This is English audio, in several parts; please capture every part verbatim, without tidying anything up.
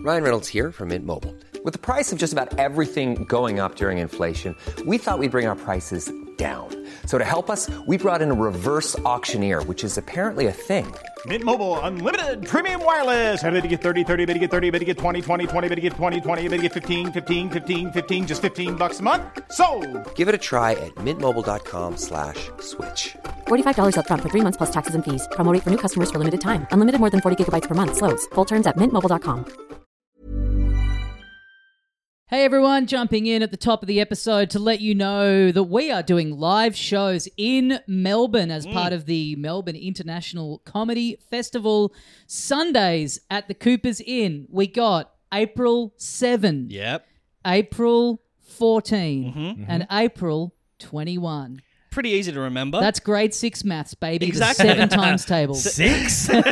Ryan Reynolds here from Mint Mobile. With the price of just about everything going up during inflation, we thought we'd bring our prices down. So to help us, we brought in a reverse auctioneer, which is apparently a thing. Mint Mobile Unlimited Premium Wireless. How to get thirty, thirty, how to get thirty, how to get twenty, twenty, twenty, how to get twenty, twenty, how to get fifteen, fifteen, fifteen, fifteen, just fifteen bucks a month? Sold! Give it a try at mintmobile.com slash switch. forty-five dollars up front for three months plus taxes and fees. Promo rate for new customers for limited time. Unlimited more than forty gigabytes per month. Slows full terms at mint mobile dot com. Hey everyone, jumping in at the top of the episode to let you know that we are doing live shows in Melbourne as mm. part of the Melbourne International Comedy Festival. Sundays at the Coopers Inn. We got April seventh, yep. April fourteenth, mm-hmm, mm-hmm. and April twenty-first. Pretty easy to remember. That's grade six maths, baby. Exactly. The seven times table. Six? uh,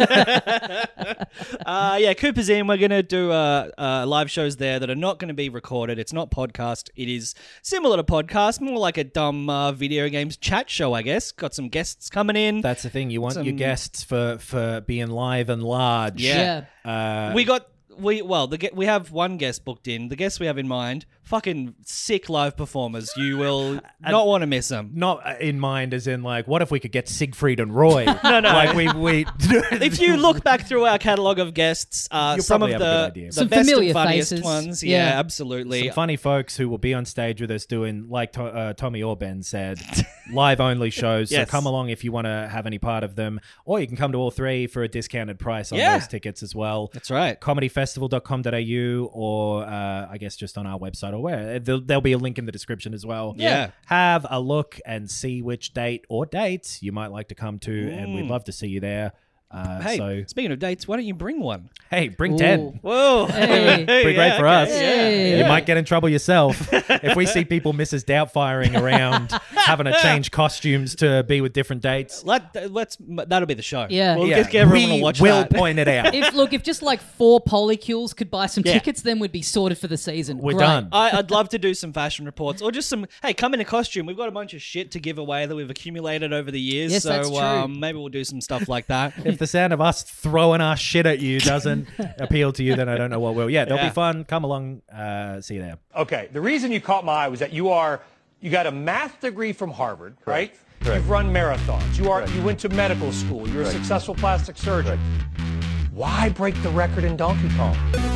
yeah, Cooper's Inn. We're going to do uh, uh, live shows there that are not going to be recorded. It's not podcast. It is similar to podcast, more like a dumb uh, video games chat show, I guess. Got some guests coming in. That's the thing. You want some... your guests for, for being live and large. Yeah. yeah. Uh, we got... We well, the we have one guest booked in. The guests we have in mind, fucking sick live performers. You will not want to miss them. Not in mind as in like, what if we could get Siegfried and Roy? no, no. Like we we. If you look back through our catalogue of guests, uh, You'll some of probably have a the, good idea. the Some best familiar and funniest faces. ones, Yeah. yeah, absolutely. Some funny folks who will be on stage with us doing, like to, uh, Tommy Orben said, live-only shows. Yes. So come along if you want to have any part of them. Or you can come to all three for a discounted price on Yeah. those tickets as well. That's right. comedy festival dot com dot a u or uh, I guess just on our website or where. There'll, there'll be a link in the description as well. Yeah. Have a look and see which date or dates you might like to come to, Mm. and we'd love to see you there. Uh, Hey, so speaking of dates, why don't you bring one? hey, bring Ooh. ten. Whoa. Hey. Pretty great Yeah, for okay. us. Hey. You Yeah. might get in trouble yourself if we see people Missus Doubtfiring around having to change costumes to be with different dates. Let, let's, that'll be the show. Yeah. We'll Yeah, just get everyone we to watch will that. point it out. If look, if just like four polycules could buy some Yeah. tickets, then we'd be sorted for the season. We're Great. done. I, I'd love to do some fashion reports or just some, hey, come in a costume. We've got a bunch of shit to give away that we've accumulated over the years. Yes, so that's true. Um, maybe we'll do some stuff like that. If the sound of us throwing our shit at you doesn't appeal to you, then I don't know what will. Yeah, they'll Yeah. be fun. Come along. Uh, see you there. Okay, the reason you caught my eye was that you are you got a math degree from Harvard, right? You've run marathons. You are you went to medical school. You're a successful plastic surgeon. Why break the record in Donkey Kong?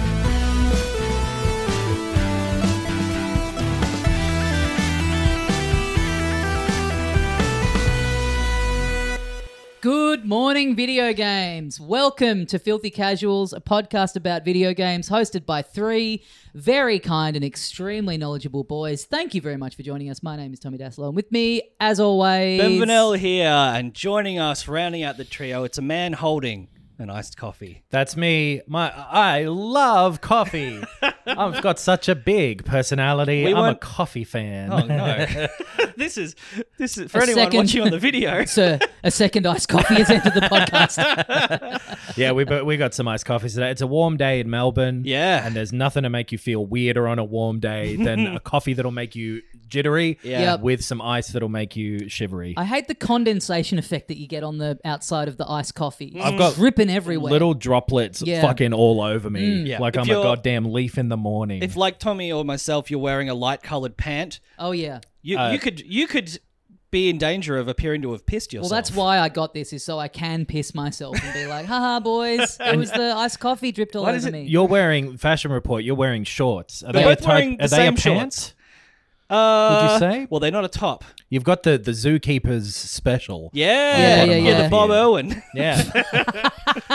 Good morning, video games. Welcome to Filthy Casuals, a podcast about video games hosted by three very kind and extremely knowledgeable boys. Thank you very much for joining us. My name is Tommy Daslow, and with me, as always... Ben Vanel here, and joining us, rounding out the trio, it's a man holding an iced coffee. That's me. My I love coffee. I've got such a big personality. We I'm a weren't- coffee fan. Oh, no. This is, this is for A anyone second- watching on the video. Sir, a second iced coffee has entered the podcast. Yeah, we we got some iced coffees today. It's a warm day in Melbourne. Yeah. And there's nothing to make you feel weirder on a warm day than a coffee that'll make you jittery Yeah. Yep. with some ice that'll make you shivery. I hate the condensation effect that you get on the outside of the iced coffee. It's I've got dripping everywhere. Little droplets Yeah. fucking all over me. Yeah. Like If I'm a you're- goddamn leaf in the morning. If, like Tommy or myself, you're wearing a light-coloured pant, Oh, yeah. you, Uh, you could you could be in danger of appearing to have pissed yourself. Well, that's why I got this, is so I can piss myself and be like, haha, boys, it was the iced coffee dripped all What over is it- me. You're wearing fashion report. You're wearing shorts. Are They're they a both type- wearing Are the they a same shorts. pants? Uh, Would you say? Well, they're not a top. You've got the the zookeeper's special. Yeah, Yeah, yeah, yeah, yeah. the Bob Irwin. Yeah,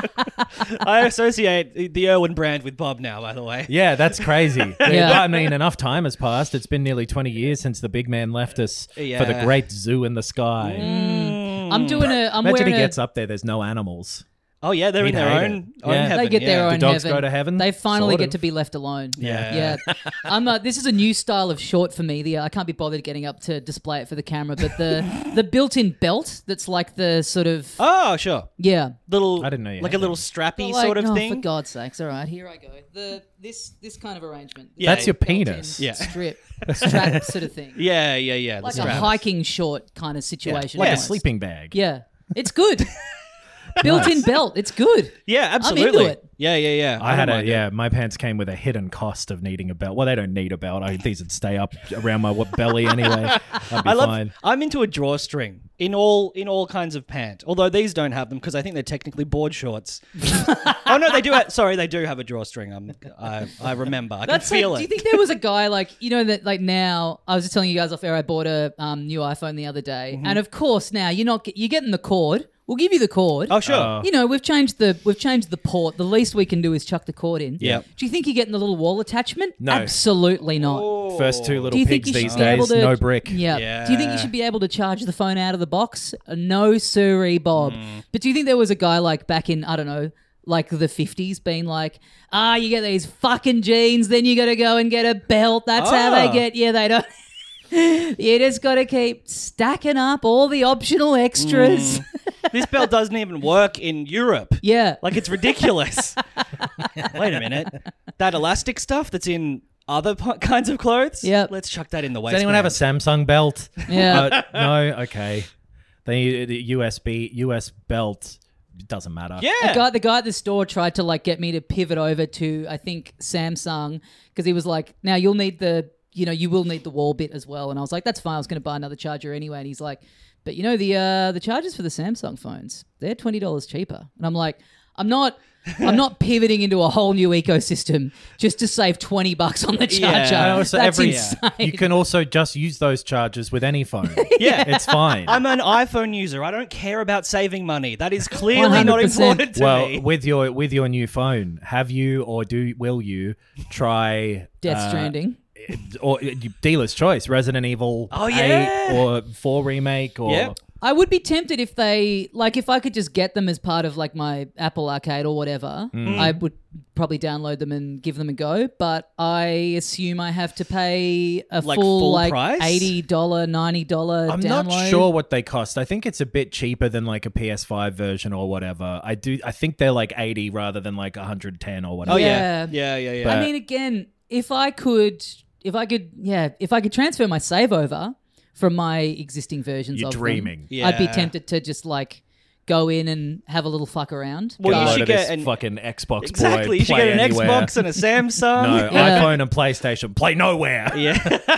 I associate the Irwin brand with Bob now, by the way. yeah, that's crazy. Yeah. I mean, enough time has passed. It's been nearly twenty years since the big man left us for the Yeah. great zoo in the sky. I'm doing a. I'm Imagine wearing he a, gets up there. There's no animals. Oh yeah, they're He'd in their hate own, it. own Yeah. heaven. They get yeah. their own Do dogs heaven. go to heaven? They finally Sort get of. to be left alone. Yeah. yeah. I'm. Uh, this is a new style of short for me. The I can't be bothered getting up to display it for the camera, but the the built-in belt that's like the sort of Oh sure, yeah. little. I didn't know you like had a little them. strappy Like, sort of oh, thing. For God's sakes! All right, here I go. The this this kind of arrangement. Yeah, That's your Built-in penis. Yeah. strip strap sort of thing. Yeah, yeah, yeah. the Like a strap. hiking short kind of situation. Like almost. a sleeping bag. Yeah, it's good. Built-in Nice. belt. It's good. Yeah, I'm absolutely. into it. Yeah, yeah, yeah. I had don't a mind it. yeah. My pants came with a hidden cost of needing a belt. Well, they don't need a belt. I, these would stay up around my belly anyway. I'd be I love. fine. I'm into a drawstring in all in all kinds of pant. Although these don't have them because I think they're technically board shorts. Oh no, they do. Have, sorry, they do have a drawstring. I'm, I I remember. I That's can feel like, it. do you think there was a guy like, you know, that like now, I was just telling you guys off air, I bought a um, new iPhone the other day. Mm-hmm. And of course now you're not, you're getting the cord. We'll give you the cord. oh sure. Uh, You know, we've changed the we've changed the port. The least we can do is chuck the cord in. Yep. Do you think you're getting the little wall attachment? No. Absolutely not. First two Do little you think pigs you these should be able days, to no brick. Yeah. Yeah. Do you think you should be able to charge the phone out of the box? Uh, No, sirree, Bob. Mm. But do you think there was a guy like back in I don't know, like the fifties, being like, ah, you get these fucking jeans, then you got to go and get a belt. That's how they Ah. get you. They don't. You just got to keep stacking up all the optional extras. Mm. This belt doesn't even work in Europe. Yeah. Like it's ridiculous. Wait a minute. That elastic stuff that's in other p- kinds of clothes? Yep. Let's chuck that in the Does waistband. anyone have a Samsung belt? Yeah. Uh, no. Okay. The the U S B U S belt it doesn't matter. Yeah. The guy, the guy at the store tried to like get me to pivot over to I think Samsung because he was like, "Now you'll need the, you know, you will need the wall bit as well." And I was like, "That's fine. I was going to buy another charger anyway." And he's like, "But you know the uh, the chargers for the Samsung phones, they're twenty dollars cheaper." And I'm like, "I'm not." I'm not pivoting into a whole new ecosystem just to save twenty bucks on the Yeah. charger. And also That's every insane. you can also just use those chargers with any phone. Yeah. It's fine. I'm an iPhone user. I don't care about saving money. That is clearly one not hundred percent. important to well, me. with your with your new phone, have you or do will you try Death uh, Stranding. or uh, dealer's choice, Resident Evil Oh, eight yeah. or four remake or Yep. I would be tempted if they like if I could just get them as part of like my Apple Arcade or whatever. Mm. I would probably download them and give them a go. But I assume I have to pay a Like full, full like price? eighty dollar, ninety dollar. I'm download. not sure what they cost. I think it's a bit cheaper than like a P S five version or whatever. I do. I think they're like eighty rather than like one hundred ten or whatever. Oh, yeah. Yeah. Yeah, yeah, yeah. I mean, again, if I could, if I could, yeah, if I could transfer my save over from my existing versions You're of them, dreaming. I'd be Yeah. tempted to just like go in and have a little fuck around. Well, you Download should of this get an fucking Xbox. exactly. Boy, You should play get an anywhere. Xbox and a Samsung. No, Yeah. iPhone and PlayStation. Play nowhere. Yeah,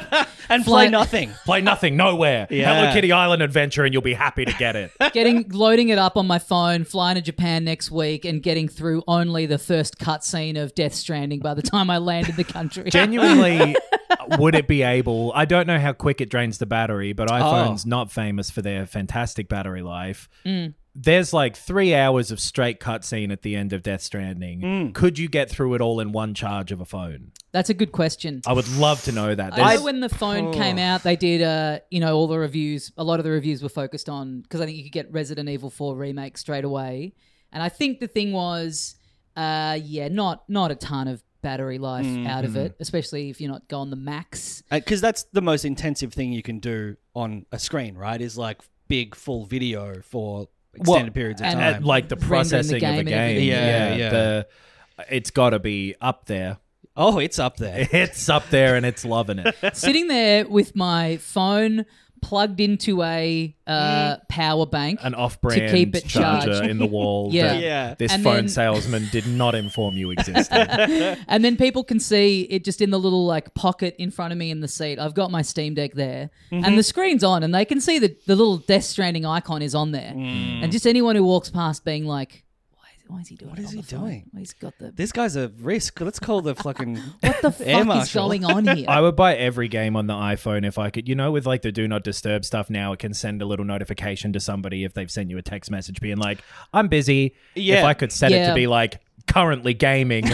and Fly- play nothing. Play nothing, nowhere. Yeah. Hello Kitty Island Adventure, and you'll be happy to get it. Getting loading it up on my phone, flying to Japan next week, and getting through only the first cutscene of Death Stranding by the time I land in the country. Genuinely, would it be able? I don't know how quick it drains the battery, but iPhone's not famous for their fantastic battery life. There's like three hours of straight cutscene at the end of Death Stranding. Could you get through it all in one charge of a phone? That's a good question. I would love to know that. I There's- know when the phone came out, they did, uh, you know, all the reviews. A lot of the reviews were focused on because I think you could get Resident Evil four remake straight away, and I think the thing was, uh, yeah, not not a ton of battery life out of it, especially if you're not going the max. Because that's the most intensive thing you can do on a screen, right? Is like big full video for extended periods of and- time. and, like the Rendering the processing game of a and game. everything. Yeah, yeah. The, it's got to be up there. oh, it's up there. It's up there and it's loving it. Sitting there with my phone plugged into a uh, power bank, An off-brand to keep it charger charged. in the wall Yeah. that Yeah. this And phone then- salesman did not inform you existed. and then people can see it just in the little like pocket in front of me in the seat. I've got my Steam Deck there, and the screen's on, and they can see that the little Death Stranding icon is on there, and just anyone who walks past being like, "Why is, why is he doing? What is he doing? Why he's got the This guy's a risk. Let's call the fucking what the air fuck is marshal. going on here?" I would buy every game on the iPhone if I could. You know, with like the do not disturb stuff now, it can send a little notification to somebody if they've sent you a text message being like, I'm busy. Yeah. If I could set it Yeah. to be like, currently gaming,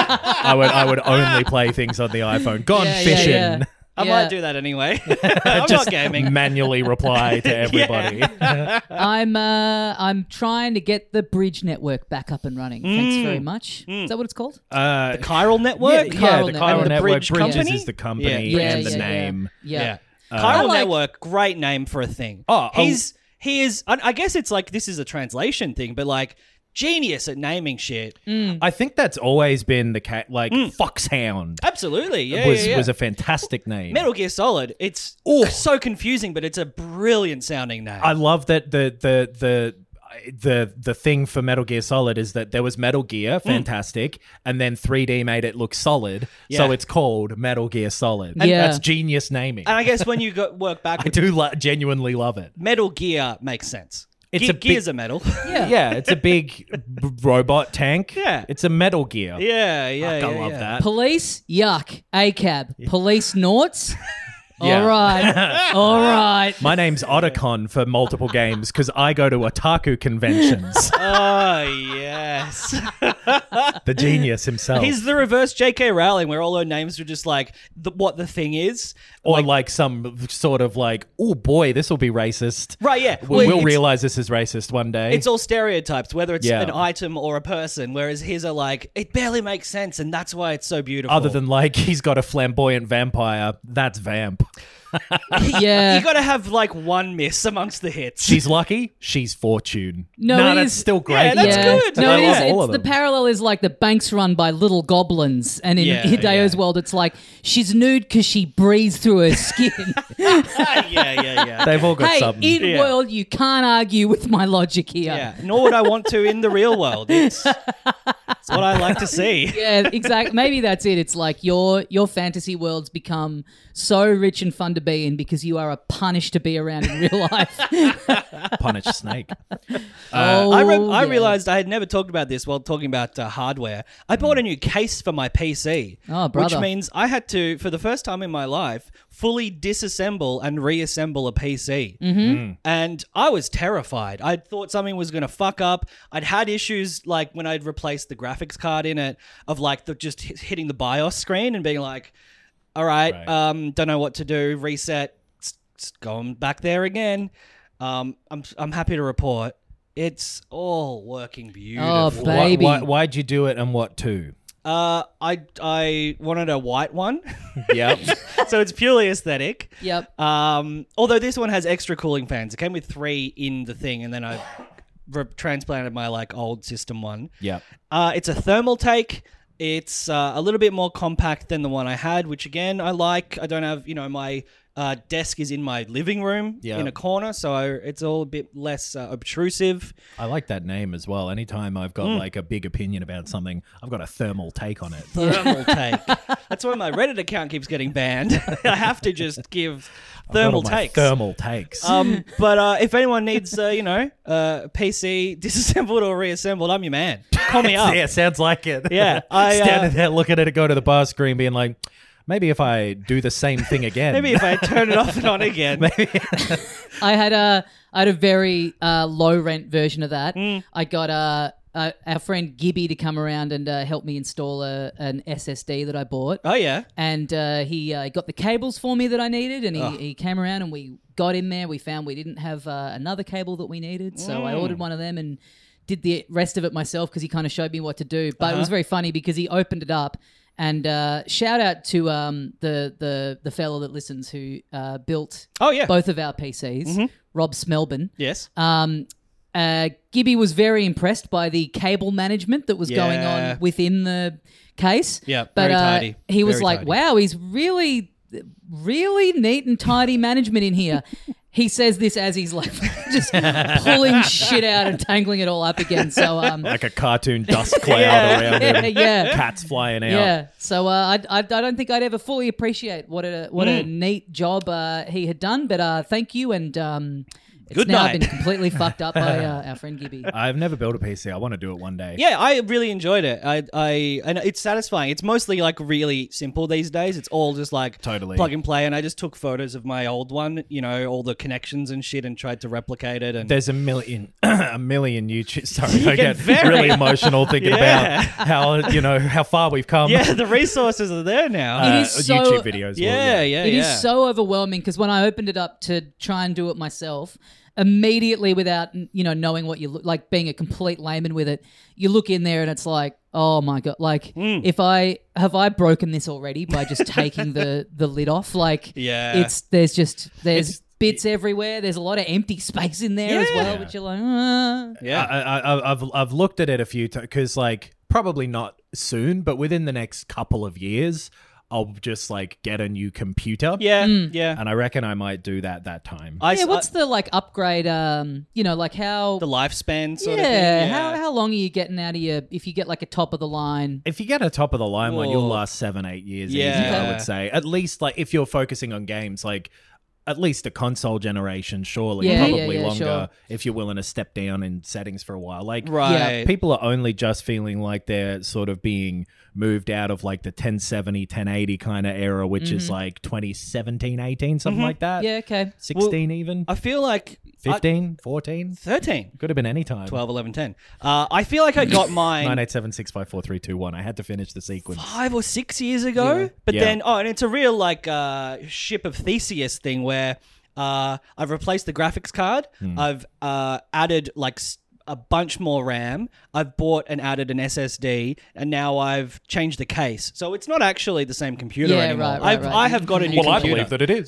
I would I would only play things on the iPhone. Gone Yeah, yeah, fishing. yeah. I Yeah. might do that anyway. I'm Just not gaming. manually reply to everybody. I'm uh, I'm trying to get the bridge network back up and running. Thanks very much. Is that what it's called? Uh, Chiral Network? yeah, yeah, Chiral the Network. Chiral And the Network. Bridge Bridges company? is the company Yeah. and Yeah, the yeah, yeah. name. Yeah. Yeah. I Chiral like- Network, great name for a thing. Oh, oh. he's he is. I, I guess it's like this is a translation thing, but like genius at naming shit. I think that's always been the cat. Like Foxhound Absolutely, yeah, was yeah, yeah. was a fantastic name. Metal Gear Solid. It's so confusing, but it's a brilliant sounding name. I love that the the the the the thing for Metal Gear Solid is that there was Metal Gear, fantastic, mm. and then three D made it look solid, yeah. so it's called Metal Gear Solid. And yeah. that's genius naming. And I guess when you go work back, I do lo- genuinely love it. Metal Gear makes sense. It's Ge- a big, gears of metal. Yeah. yeah, it's a big b- robot tank. Yeah. It's a Metal Gear. Yeah, yeah, Fuck, yeah. I love yeah. that. Police, yuck. A C A B, police noughts. Yeah. All right. All right. My name's Otacon for multiple games because I go to otaku conventions. Oh, yes. The genius himself. He's the reverse J K Rowling, where all her names are just like the, what the thing is. Or like, like some sort of like, oh boy, this will be racist. Right, yeah. We'll, Well, we'll it's- realize this is racist one day. It's all stereotypes, whether it's Yeah. an item or a person, whereas his are like, it barely makes sense, and that's why it's so beautiful. Other than like, he's got a flamboyant vampire. That's Vamp. Yeah. You got to have like one miss amongst the hits. She's lucky. She's Fortune. No, nah, it that's is- still great. Yeah, that's yeah. good. No, I it love is. all It's, of the them. parallel is like the bank's run by little goblins, and in Yeah, Hideo's yeah. world, it's like she's nude because she breathes through her skin. yeah, yeah, yeah. They've all got hey, something. in Yeah. world, you can't argue with my logic here. Yeah, nor would I want to in the real world. It's, it's what I like to see. Yeah, exactly. Maybe that's it. It's like your your fantasy worlds become so rich and fun to be in because you are a punish to be around in real life. Punish Snake. oh, I, re- I yeah. realized I had never talked about this while talking about uh, hardware. I bought a new case for my P C, Oh, brother. which means I had to, for the first time in my life, fully disassemble and reassemble a P C. Mm-hmm. And I was terrified. I thought something was going to fuck up. I'd had issues like when I'd replaced the graphics card in it of like the, just hit- hitting the BIOS screen and being like, all right, Right. um, don't know what to do, reset, it's, it's going back there again. Um, I'm I'm happy to report it's all working beautifully. Oh, Why, baby. why, why'd you do it and what to? Uh, I I wanted a white one, Yep. so it's purely aesthetic. Yep. Um, although this one has extra cooling fans. It came with three in the thing, and then I re- transplanted my like old system one. Yep. Uh, it's a thermal take. It's uh, a little bit more compact than the one I had, which again I like. I don't have, you know, my uh, desk is in my living room Yeah. in a corner, so I, it's all a bit less uh, obtrusive. I like that name as well. Anytime I've got like a big opinion about something, I've got a thermal take on it. Thermal take. That's why my Reddit account keeps getting banned. I have to just give I've got thermal all my takes. Thermal takes. Um, but uh, if anyone needs, uh, you know, uh, a P C disassembled or reassembled, I'm your man. Call me up. Yeah, sounds like it. Yeah, I, uh, standing there looking at it go to the bar screen, being like, maybe if I do the same thing again. Maybe if I turn it off and on again. I had a I had a very uh, low rent version of that. Mm. I got uh, uh, our friend Gibby to come around and uh, help me install a, an S S D that I bought. Oh yeah. And uh, he uh, got the cables for me that I needed, and he, he came around and we got in there. We found we didn't have uh, another cable that we needed, so Mm. I ordered one of them and did the rest of it myself because he kind of showed me what to do. But Uh-huh. it was very funny because he opened it up. And uh, shout out to um, the the the fellow that listens who uh, built Oh yeah. both of our P Cs, Rob Smelburn. Yes. Um, uh, Gibby was very impressed by the cable management that was going Yeah. on within the case. Yeah, but very uh, tidy. he was Very like, tidy. "Wow, he's really, really neat and tidy management in here." He says this as he's like just pulling shit out and tangling it all up again. So um, like a cartoon dust cloud Yeah. around yeah, him. yeah. Cats flying out. Yeah, so uh, I, I I don't think I'd ever fully appreciate what a what a neat job uh, he had done. But uh, thank you, and um, it's Good now night. been completely fucked up by uh, our friend Gibby. I've never built a P C. I want to do it one day. Yeah, I really enjoyed it. I, I, and it's satisfying. It's mostly like really simple these days. It's all just like Totally. plug and play. And I just took photos of my old one, you know, all the connections and shit, and tried to replicate it. And There's a million, a million YouTube. Sorry, I get get very- really emotional thinking Yeah. about how you know how far we've come. yeah, the resources are there now. Uh, It is so- YouTube videos. well, yeah, yeah, It is yeah. so overwhelming because when I opened it up to try and do it myself, immediately without you know knowing what you look like, being a complete layman with it, you look in there and it's like, oh my god, like Hmm. if I have I broken this already by just taking the the lid off, like Yeah. it's there's just there's It's- bits everywhere. There's a lot of empty space in there as well, Yeah. which you're like, uh. yeah. I, I, I- I've I've looked at it a few times because like probably not soon, but within the next couple of years, I'll just like get a new computer. Yeah, yeah. And I reckon I might do that that time. I, Yeah, what's I, the like upgrade? Um, you know, like how the lifespan sort yeah, of thing? Yeah, how how long are you getting out of your if you get like a top of the line? If you get a top of the line one, you'll Whoa. last seven, eight years Yeah. easy, I Okay. would say. At least like if you're focusing on games, like at least a console generation, surely. Yeah, yeah, Probably yeah, longer sure. if you're willing to step down in settings for a while. Like right. people are only just feeling like they're sort of being moved out of like the ten seventy, ten eighty kind of era, which is like twenty seventeen, eighteen, something like that. Yeah, okay. sixteen even. I feel like fifteen, fourteen. I, thirteen. Could have been any time. twelve, eleven, ten. Uh, I feel like I got mine nine eight seven six five four three two one. I had to finish the sequence. five or six years ago. But Yeah. then, oh, and it's a real like uh, ship of Theseus thing where uh, I've replaced the graphics card. Hmm. I've uh, added like s- a bunch more RAM. I've bought and added an S S D, and now I've changed the case. So it's not actually the same computer Yeah, anymore. right, right, I've, right. I have got a new Well, I computer. believe that it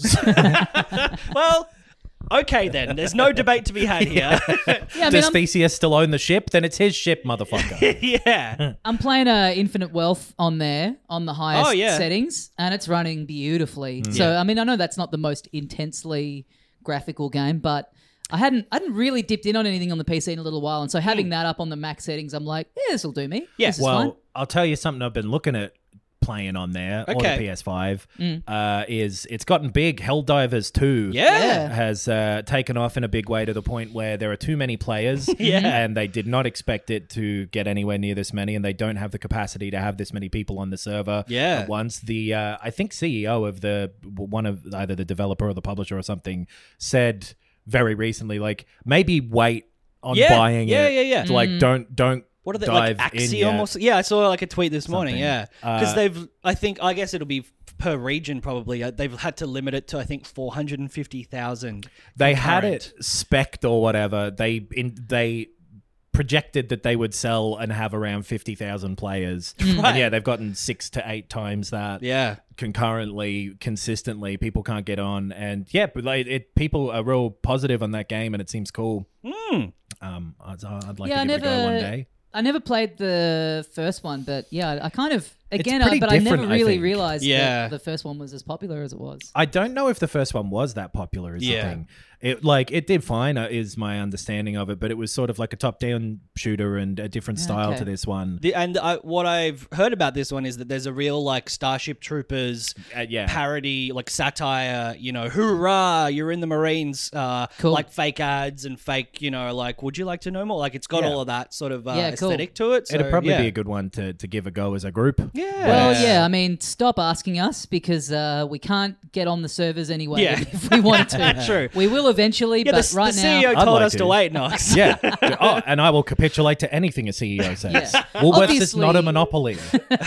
is. Well, okay then. There's no debate to be had here. Yeah, I mean, Does I'm, Theseus still own the ship? Then it's his ship, motherfucker. yeah. I'm playing uh, Infinite Wealth on there on the highest Oh, yeah. settings, and it's running beautifully. Mm. So I mean, I know that's not the most intensely graphical game, but I hadn't I hadn't really dipped in on anything on the P C in a little while, and so having that up on the max settings, I'm like, yeah, this will do me. Yeah. This is Well, fine. I'll tell you something I've been looking at playing on there, or Okay. the P S five, Mm. uh, is it's gotten big. Helldivers two Yeah. has uh, taken off in a big way to the point where there are too many players, Yeah. and they did not expect it to get anywhere near this many, and they don't have the capacity to have this many people on the server Yeah. at once. The uh, I think C E O of the one of either the developer or the publisher or something said very recently, like maybe wait on Yeah. buying Yeah, it. yeah, yeah. To, like don't don't What are they dive like in Axiom yet. or so- yeah? I saw like a tweet this morning. Something. Yeah, because Uh, they've. I think I guess it'll be f- per region probably. Uh, They've had to limit it to I think four hundred and fifty thousand. They had it spec'd or whatever. They in, they projected that they would sell and have around fifty thousand players. Right. And yeah, they've gotten six to eight times that. Yeah. Concurrently, consistently, people can't get on, and yeah, but like it, people are real positive on that game, and it seems cool. Mm. Um, I'd, I'd like yeah, I to give never it a go one day. I never played the first one, but yeah, I kind of again, pretty I, but I never different, I really think. realized Yeah. that the first one was as popular as it was. I don't know if the first one was that popular. Is Yeah. the thing. It like it did fine, uh, is my understanding of it, but it was sort of like a top-down shooter and a different style okay. to this one. The, and I, what I've heard about this one is that there's a real like Starship Troopers Uh, yeah. parody, like satire. You know, hoorah! You're in the Marines. Uh, Cool. Like fake ads and fake. You know, like would you like to know more? Like it's got Yeah. all of that sort of uh, Yeah, cool. aesthetic to it. So, It'd probably yeah. be a good one to, to give a go as a group. Yeah. Well, yeah, I mean, stop asking us because uh, we can't get on the servers anyway Yeah. if we wanted to. True. We will eventually, Yeah, but the, right the now, C E O I'd told like us to. to. wait, Knox. Yeah. Oh, and I will capitulate to anything a C E O says. Yeah. Woolworths is not a Obviously- monopoly.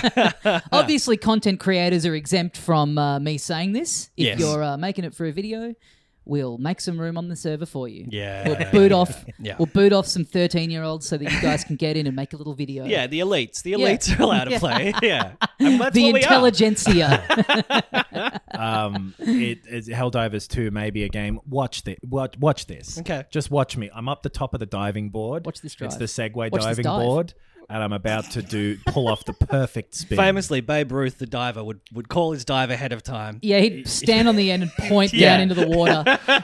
obviously, content creators are exempt from uh, me saying this. If Yes. you're uh, making it for a video, we'll make some room on the server for you. Yeah. We'll boot off. Yeah. We'll boot off some thirteen-year-olds so that you guys can get in and make a little video. Yeah, the elites. The Yeah. elites are allowed to Yeah. play. Yeah. And that's the what we are. intelligentsia. um, it, it's Helldivers two may be a game. Watch this. Watch, watch this. Okay. Just watch me. I'm up the top of the diving board. Watch this It's drive. the Segway Watch this diving dive. board, and I'm about to do pull off the perfect spin. Famously, Babe Ruth, the diver, would, would call his dive ahead of time. Yeah, he'd stand on the end and point Yeah. down into the water.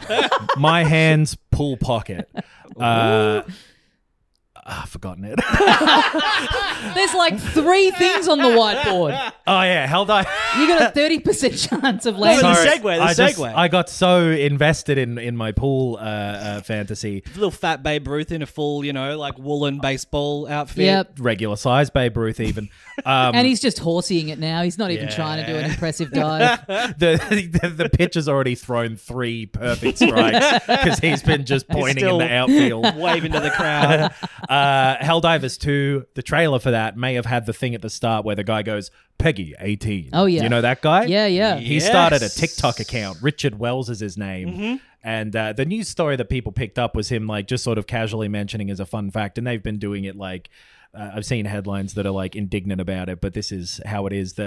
My hands pull pocket. Uh, I've forgotten it. There's like three things on the whiteboard. Oh yeah, Helldive. You got a thirty percent chance of No, landing. but Sorry, segue, the I just- segue. I got so invested in in my pool uh, uh, fantasy. Little fat Babe Ruth in a full, you know, like woolen baseball outfit. Yep. Regular size Babe Ruth even. Um, And he's just horseing it now. He's not even trying to do an impressive dive. the, the the pitcher's already thrown three perfect strikes because he's been just pointing in still- the outfield. Waving to the crowd. Uh, Helldivers two, the trailer for that may have had the thing at the start where the guy goes, Peggy, eighteen. Oh, yeah. You know that guy? Yeah, yeah. He started a Yes. TikTok account. Richard Wells is his name. Mm-hmm. And uh, the news story that people picked up was him like just sort of casually mentioning as a fun fact. And they've been doing it like, uh, I've seen headlines that are like indignant about it, but this is how it is, that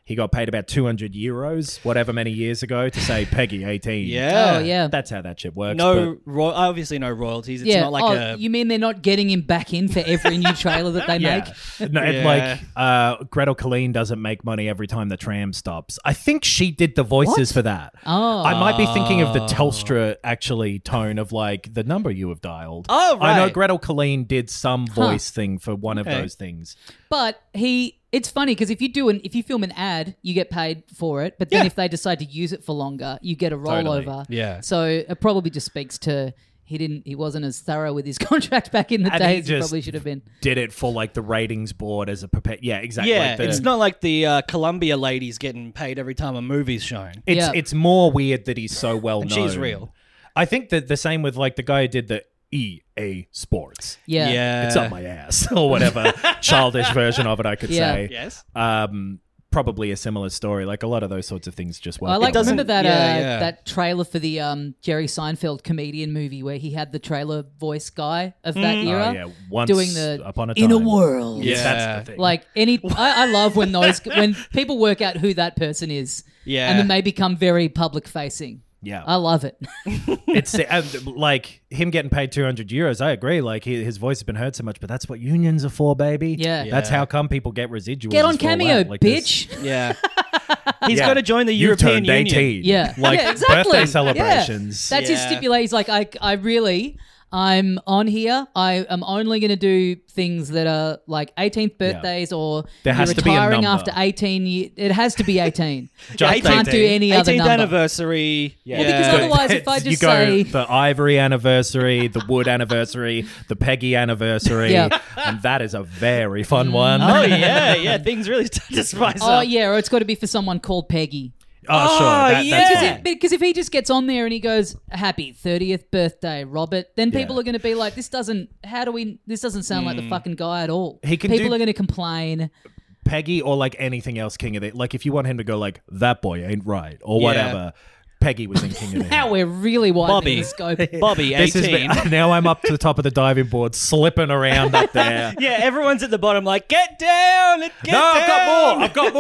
he got paid about two hundred euros, whatever many years ago, to say Peggy eighteen. Yeah. Oh, yeah. That's how that shit works. No, ro- obviously no royalties. It's yeah. not like oh, a. you mean they're not getting him back in for every new trailer that they Yeah. make? No, it's Yeah. like uh, Gretel Colleen doesn't make money every time the tram stops. I think she did the voices for that. Oh. I might be thinking of the Telstra actually tone of like the number you have dialed. Oh, I know right. Gretel Colleen did some voice thing for one of Okay. those things. But he, it's funny because if you do an, if you film an ad, you get paid for it. But then Yeah. if they decide to use it for longer, you get a Totally. rollover. Yeah. So it probably just speaks to he didn't, he wasn't as thorough with his contract back in the And he days. He just probably should have been. Did it for like the ratings board as a perpet. Yeah, exactly. Yeah, Like the- it's not like the uh, Columbia ladies getting paid every time a movie's shown. It's Yeah. it's more weird that he's so well And known. she's real. I think that the same with like the guy who did the E A Sports. Yeah. Yeah. It's up my ass or whatever childish version of it I could Yeah. say. Yes. Um, probably a similar story. Like a lot of those sorts of things just work. I like out. remember that yeah, uh, yeah. that trailer for the um, Jerry Seinfeld comedian movie where he had the trailer voice guy of that Oh, era yeah. Once doing the upon a in a time. world. Yeah. That's the thing. Like any, I, I love when those when people work out who that person is, Yeah. and then they become very public facing. Yeah. I love it. It's and, like him getting paid two hundred euros. I agree. Like he, his voice has been heard so much, but that's what unions are for, baby. Yeah. That's Yeah. how come people get residuals. Get on is for Cameo, that. Like this- bitch. Yeah. He's Yeah. got to join the You've European turned Union. eighteen. Yeah, Like yeah, exactly. birthday Yeah. celebrations. That's his Yeah. stipulation. He's like, I, I really, I'm on here. I am only going to do things that are like eighteenth birthdays or There has you're to be a retiring number. after eighteen years. It has to be eighteen. Just I can't do eighteen. any other eighteenth number. anniversary. Yeah. Well, because otherwise, if I you just go say- the Ivory anniversary, the Wood anniversary, the Peggy anniversary, Yeah. and that is a very fun one. Oh yeah, yeah. Things really start to spice Oh up. yeah, or it's got to be for someone called Peggy. Oh, sure. Oh, That, yeah. That's Because fine. if, because if he just gets on there and he goes, "Happy thirtieth birthday, Robert," then people Yeah. are going to be like, "This doesn't. How do we? This doesn't sound like the fucking guy at all." He can people do- are going to complain. Peggy or like anything else King of the like if you want him to go like that boy ain't right or Yeah. whatever. Peggy was in King of the Now Hill. we're really widening Bobby. the scope. Bobby, This is eighteen. now I'm up to the top of the diving board, slipping around up there. Yeah, everyone's at the bottom like, get down, get no, down. I've got more. I've got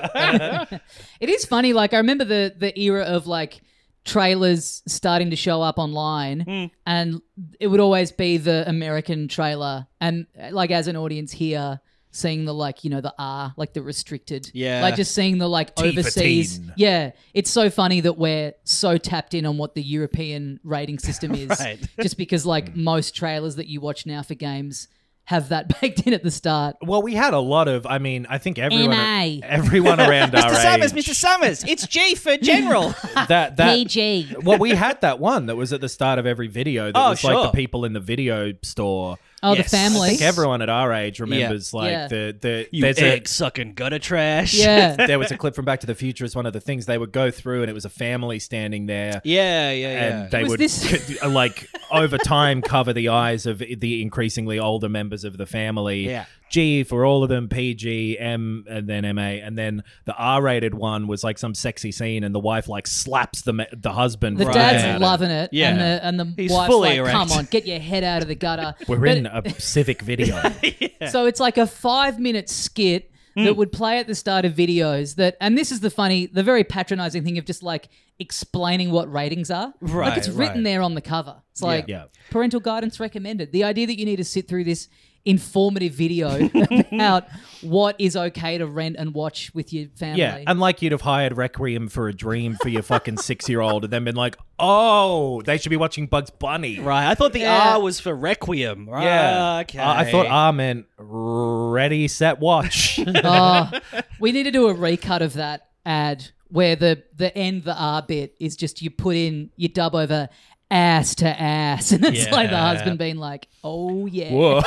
more. It is funny. Like I remember the the era of like trailers starting to show up online, Hmm. and it would always be the American trailer, and like as an audience here. Seeing the like, you know, the R, like the restricted. Yeah. Like just seeing the like T for overseas. teen. Yeah. It's so funny that we're so tapped in on what the European rating system is. Right. Just because like most trailers that you watch now for games have that baked in at the start. Well, we had a lot of. I mean, I think everyone, M A. everyone around our Mister Summers, age. Mister Summers, it's G for general. That that. P G. Well, we had that one that was at the start of every video. That Oh, was like sure. the people in the video store. Oh, Yes. the I family. think everyone at our age remembers like Yeah. the the You there's a egg sucking gutter trash. Yeah. there was a clip from Back to the Future as one of the things they would go through, and it was a family standing there. Yeah, yeah, yeah. And they Was would, this- like, over time, cover the eyes of the increasingly older members of the family. Yeah. G for all of them, P G, M, and then M A. And then the R-rated one was, like, some sexy scene, and the wife, like, slaps the, ma- the husband. The right dad's at it. loving it. Yeah. And the, and the He's wife's fully like, erect. come on, get your head out of the gutter. We're But- in a civic video. So it's like a five minute skit Hmm. that would play at the start of videos that, and this is the funny, the very patronizing thing of just like explaining what ratings are. Like Right, it's written right. there on the cover. It's like Yeah. parental guidance recommended. The idea that you need to sit through this informative video about what is okay to rent and watch with your family. Yeah, unlike you'd have hired Requiem for a Dream for your fucking six-year-old and then been like, oh, they should be watching Bugs Bunny. Right. I thought the Yeah. R was for Requiem. Right. Yeah. Okay. Uh, I thought R meant ready, set, watch. Oh, we need to do a recut of that ad where the the end, the R bit is just you put in, you dub over ass to ass. And it's like the Yeah. husband being like, oh, yeah. Whoa.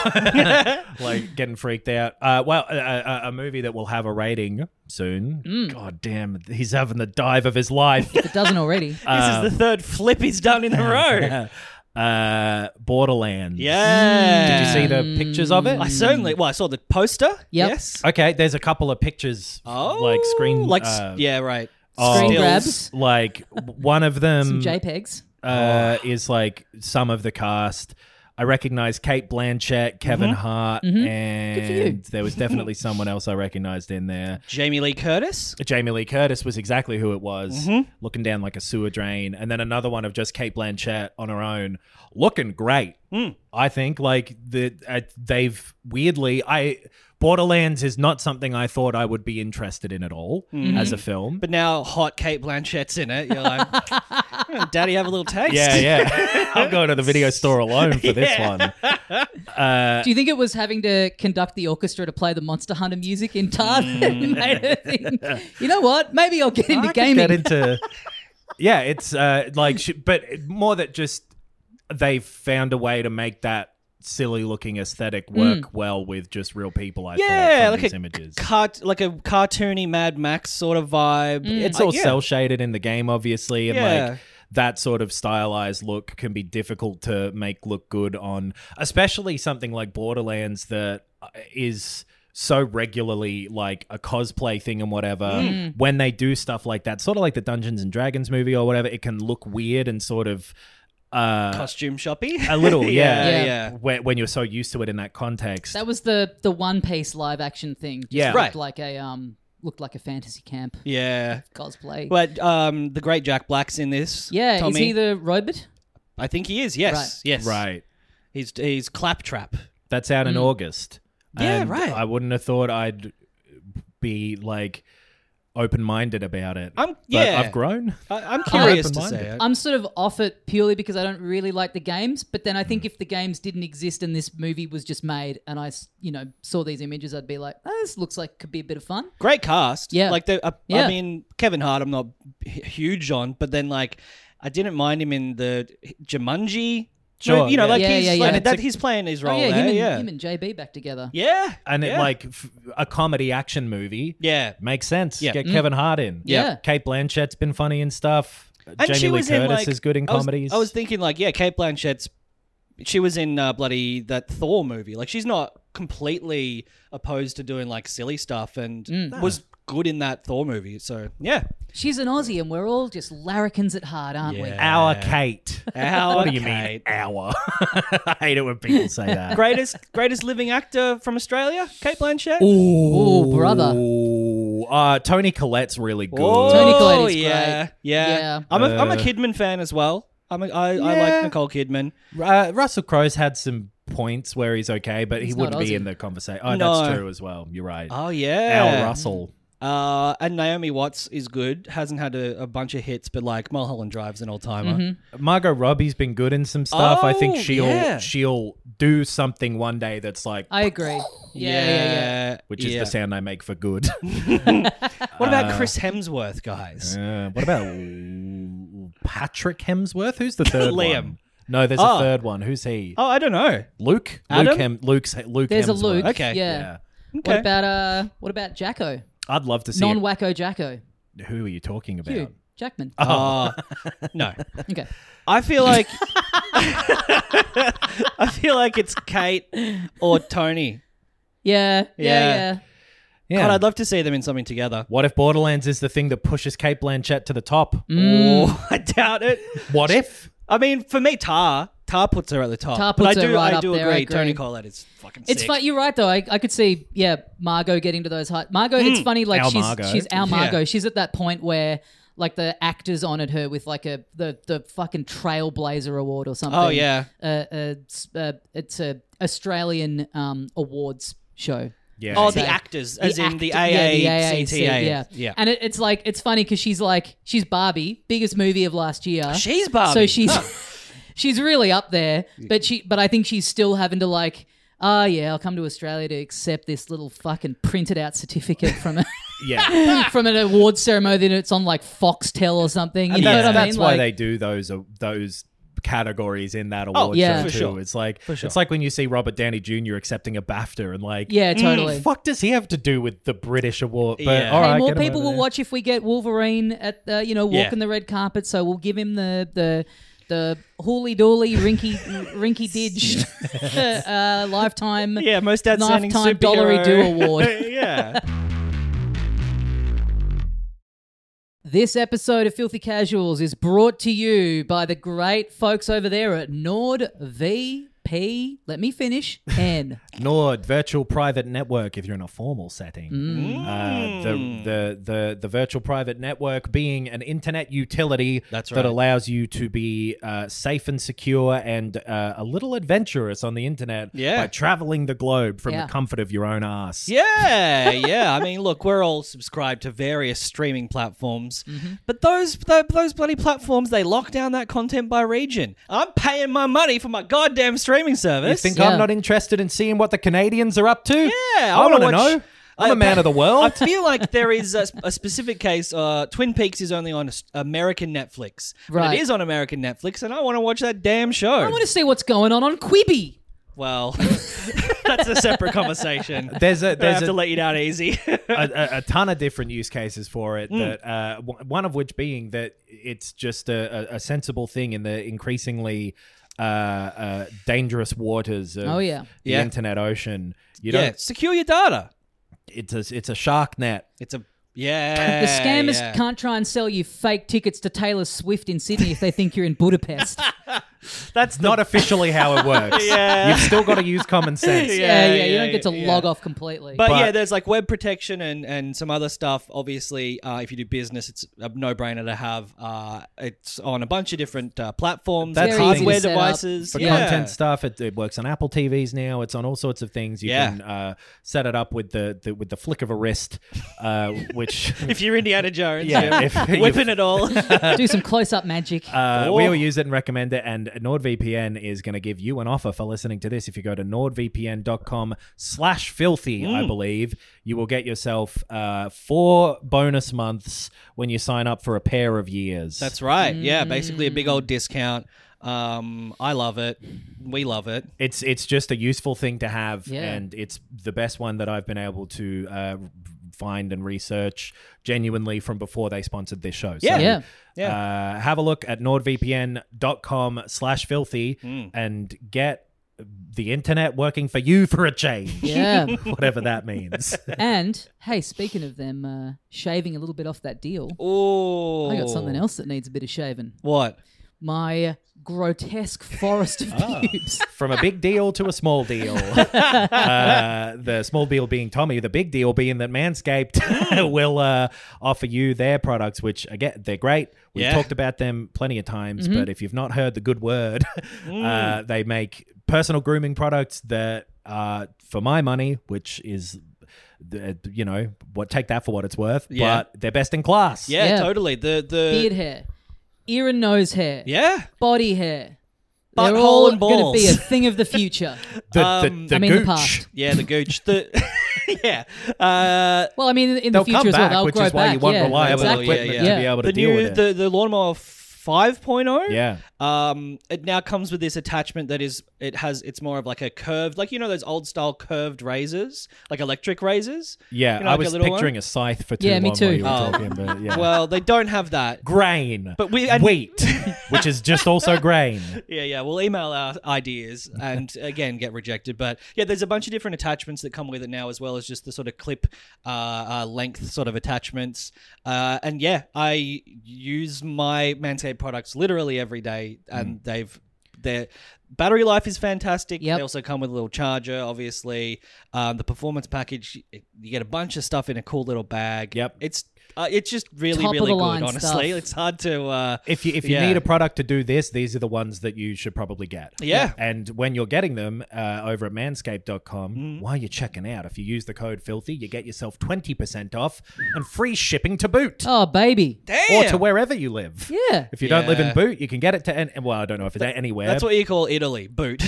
Like getting freaked out. Uh, well, a, a, a movie that will have a rating soon. God damn, he's having the dive of his life. If it doesn't already. this is the third flip he's done in a row. uh, Borderlands. Yeah. Did you see the pictures of it? I certainly. Well, I saw the poster. Yep. Yes. Okay, there's a couple of pictures, Oh, like screen, like uh, yeah, right. Screen Stills. grabs. like one of them Some JPEGs. uh, is like some of the cast. I recognized Kate Blanchett, Kevin Mm-hmm. Hart, Mm-hmm. and there was definitely someone else I recognized in there. Jamie Lee Curtis. Jamie Lee Curtis was exactly who it was, Mm-hmm. looking down like a sewer drain. And then another one of just Kate Blanchett on her own, looking great. Mm. I think like the uh, they've weirdly I Borderlands is not something I thought I would be interested in at all as a film. But now hot Kate Blanchett's in it. You're like, "Oh, Daddy, have a little taste. yeah, yeah. I'll go to the video store alone for this one. Do you think it was having to conduct the orchestra to play the Monster Hunter music in Tar that made it think, you know what? Maybe I'll get into I could gaming. get into yeah, it's uh, like, sh- but more that just they've found a way to make that silly looking aesthetic work well with just real people. I Yeah, thought from like these a images. cart, like a cartoony Mad Max sort of vibe. It's Uh, all yeah. cell shaded in the game, obviously, and Yeah. like that sort of stylized look can be difficult to make look good on, especially something like Borderlands that is so regularly like a cosplay thing and whatever. When they do stuff like that, sort of like the Dungeons and Dragons movie or whatever, it can look weird and sort of uh, Costume shoppy. a little, yeah, yeah, Yeah. yeah. When, when you're so used to it in that context. That was the the One Piece live action thing. Just Yeah. looked Right. like a um looked like a fantasy camp Yeah. cosplay. But um, the great Jack Black's in this. yeah, Tommy. is he the robot? I think he is. Yes. Right. Yes. right. He's he's Claptrap. That's out in August. Yeah, And right. I wouldn't have thought I'd be like open-minded about it. I'm- But yeah. I've grown. I, I'm curious to open-minded. say it. I'm sort of off it purely because I don't really like the games. But then I Hmm. think if the games didn't exist and this movie was just made, and I, s- you know, saw these images, I'd be like, oh, this looks like could be a bit of fun. Great cast. Yeah. Like the, uh, Yeah. I mean, Kevin Hart. I'm not h- huge on, but then like I didn't mind him in the Jumanji. Sure, movie. You know, yeah. like Yeah, he's yeah, like, yeah. that, he's playing his role oh yeah, there. him and, yeah. him and J B back together. yeah. And it yeah. like f- a comedy action movie. yeah. Makes sense. Yeah. Get Kevin Hart in. Yeah. Kate Blanchett's been funny and stuff. And Jamie she Lee was in, Curtis like- is good in I was- comedies. I was thinking like, yeah, Kate Blanchett's. She was in uh, bloody that Thor movie. Like she's not completely opposed to doing like silly stuff, and Mm. was good in that Thor movie. So yeah, She's an Aussie, and we're all just larrikins at heart, aren't we? Yeah. Our Kate. Our What do you Kate. mean, our? I hate it when people say that. greatest greatest living actor from Australia, Kate Blanchett. Ooh, brother. Ooh, uh, Tony Collette's really good. Oh, Tony Collette is yeah, great. yeah, Yeah. I'm a I'm a Uh, Kidman fan as well. I'm a, I, I Yeah. like Nicole Kidman. Uh, Russell Crowe's had some points where he's okay, but he He's not wouldn't be Aussie. in the conversation. Oh, No. that's true as well. You're right. Oh yeah, Al Russell. Uh, and Naomi Watts is good. Hasn't had a, a bunch of hits, but like Mulholland Drive's an old timer. Mm-hmm. Margot Robbie's been good in some stuff. I think Oh, she'll yeah. she'll do something one day that's like, I agree. Yeah, yeah, yeah. which is yeah. the sound I make for good. What about Chris Hemsworth, guys? Uh, what about Patrick Hemsworth? Who's the third Liam. one? No, there's Oh. a third one. Who's he? Oh, I don't know. Luke. Adam? Luke. Hem- Luke's Luke. There's a Hemsworth. Luke. Okay. Yeah. Yeah. Okay. What about uh? What about Jacko? I'd love to see. Non it. wacko Jacko. Who are you talking about? Hugh Jackman. Uh, no. Okay. I feel like I feel like it's Kate or Tony. Yeah. Yeah. Yeah. Yeah. Yeah. God, I'd love to see them in something together. What if Borderlands is the thing that pushes Kate Blanchett to the top? Mm. Oh, I doubt it. What if? I mean, for me, Tar Tar puts her at the top. Tar but puts I her do, right I up do there, I agree. agree. Tony Collette is fucking. It's sick. fun. You're right though. I, I could see yeah Margot getting to those heights. Margot. It's funny. Like Our she's Margot. she's our Yeah. Margot. She's at that point where. Like the actors honoured her with like a the the fucking Trailblazer Award or something. Oh, yeah. uh, uh, it's, uh, it's a Australian um, awards show. Yeah. Oh, So- the actors, as in the act- yeah, the A A C T A. yeah. yeah. And it, it's like it's funny because she's like she's Barbie, biggest movie of last year. She's Barbie. So she's Huh. she's really up there, but she but I think she's still having to like, oh yeah, I'll come to Australia to accept this little fucking printed out certificate from a Yeah. from an award ceremony that it's on like Foxtel or something. You And know that's, what I mean? that's why Like- they do those uh, those categories in that award yeah. show For too. sure. It's like For sure. it's like when you see Robert Downey Junior accepting a BAFTA and like, Yeah, totally. "Mm, fuck does he have to do with the British award? But Yeah. all Hey, right, more get him people over will there. watch if we get Wolverine at uh, you know Yeah. walking the red carpet. So we'll give him the the the hooly dooly rinky rinky didge uh, lifetime Yeah, most outstanding lifetime superhero. dollary do award. yeah. This episode of Filthy Casuals is brought to you by the great folks over there at NordVPN. P, let me finish, N. Nord Virtual Private Network if you're in a formal setting. Mm. Uh, the, the the the virtual private network being an internet utility That's that right. allows you to be uh, safe and secure and uh, a little adventurous on the internet Yeah. by traveling the globe from Yeah. the comfort of your own ass. Yeah, yeah. I mean, look, we're all subscribed to various streaming platforms, Mm-hmm. but those th- those bloody platforms, they lock down that content by region. I'm paying my money for my goddamn streaming service. You think Yeah. I'm not interested in seeing what the Canadians are up to? Yeah, I I, wanna want to watch- know. I'm I- a man of the I world. feel like there is a, a specific case. Uh, Twin Peaks is only on s- American Netflix. But Right. it is on American Netflix, and I want to watch that damn show. I want to see what's going on on Quibi. Well, that's a separate conversation. There's a I there's have a, to let you down easy. a, a, a ton of different use cases for it. Mm. That uh, w- one of which being that it's just a, a, a sensible thing in the increasingly uh, uh, dangerous waters of Oh, yeah. the Yeah. internet ocean. You yeah, don't. secure your data. It's a it's a shark net. It's a yeah. The scammers yeah. can't try and sell you fake tickets to Taylor Swift in Sydney if they think you're in Budapest. That's not officially how it works. Yeah. You've still got to use common sense. yeah, yeah, yeah, you don't get to yeah. log off completely. But, But- yeah, there's like web protection and, and some other stuff. Obviously, uh, if you do business, it's a no-brainer to have. Uh, it's on a bunch of different uh, platforms, That's and easy to hardware set up. devices. For yeah. content stuff, it, it works on Apple T Vs now. It's on all sorts of things. You Yeah. can uh, set it up with the, the with the flick of a wrist, uh, which If you're Indiana Jones, Yeah, yeah, if- whipping it all. Do some close-up magic. Uh, Oh. we will use it and recommend it. And NordVPN is going to give you an offer for listening to this. If you go to nordvpn.com slash filthy, Mm. I believe, you will get yourself uh, four bonus months when you sign up for a pair of years. That's right. Yeah, basically a big old discount. Um, I love it. We love it. It's it's just a useful thing to have, Yeah. and it's the best one that I've been able to uh, find and research genuinely from before they sponsored this show. Yeah. So, Yeah. Yeah. Uh, have a look at nordvpn.com slash filthy Mm. and get the internet working for you for a change. Yeah. Whatever that means. And, hey, speaking of them uh, shaving a little bit off that deal, Oh, I got something else that needs a bit of shaving. What? My grotesque forest of pubes. From a big deal to a small deal. uh, the small deal being Tommy, the big deal being that Manscaped will uh, offer you their products, which, again, they're great. We've Yeah. talked about them plenty of times, but if you've not heard the good word, uh, they make personal grooming products that, uh, for my money, which is, uh, you know, what take that for what it's worth, Yeah. but they're best in class. Yeah, Yeah. totally. The the Beard hair, ear and nose hair, yeah. body hair. Butthole They're all and going to balls. be a thing of the future. The, the, Um, the I mean, the gooch. past. Yeah, the gooch. The yeah. Uh, Well, I mean, in They'll the future come as well, back, they'll which grow is why back. you want yeah, reliable exactly. yeah, equipment yeah. to be able to the deal new with it. the the lawnmower five point oh. Yeah. Um, it now comes with this attachment that is it has it's more of like a curved, like you know those old style curved razors, like electric razors. Yeah, You know, I like a was little picturing one? a scythe for too Yeah, me long too. while you were Oh. talking, but yeah. Well, they don't have that. grain. But we- and- wheat, which is just also grain. Yeah, yeah. We'll email our ideas and again get rejected. But yeah, there's a bunch of different attachments that come with it now, as well as just the sort of clip uh, uh, length sort of attachments. Uh, and yeah, I use my Manscaped products literally every day, and they've their battery life is fantastic. Yep. They also come with a little charger, obviously. Um, the performance package, you get a bunch of stuff in a cool little bag. Yep. It's uh, it's just really, Top of really the good, line honestly. stuff. It's hard to... Uh, If you if you yeah. need a product to do this, these are the ones that you should probably get. Yeah. And when you're getting them uh, over at manscaped dot com, Mm. while you're checking out, if you use the code filthy, you get yourself twenty percent off and free shipping to boot. Oh, baby. Or to wherever you live. Yeah. If you don't live in Yeah. Boot, you can get it to, any, well, I don't know if it's anywhere. That's what you call Italy, boot.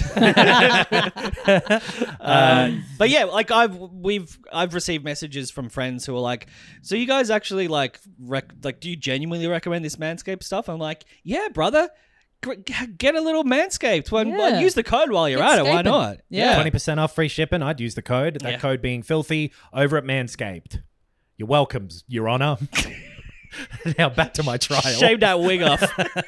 um, but yeah, like I've we've I've received messages from friends who are like, "So you guys actually like rec- like do you genuinely recommend this Manscaped stuff?" I'm like, "Yeah, brother, G- get a little Manscaped. When, Yeah. well, use the code while you're Get at it. Why scaping. not? Yeah. twenty percent off free shipping. I'd use the code. That Yeah. code being filthy over at Manscaped. You're welcome, Your Honor. Now back to my trial. Shave that wig off.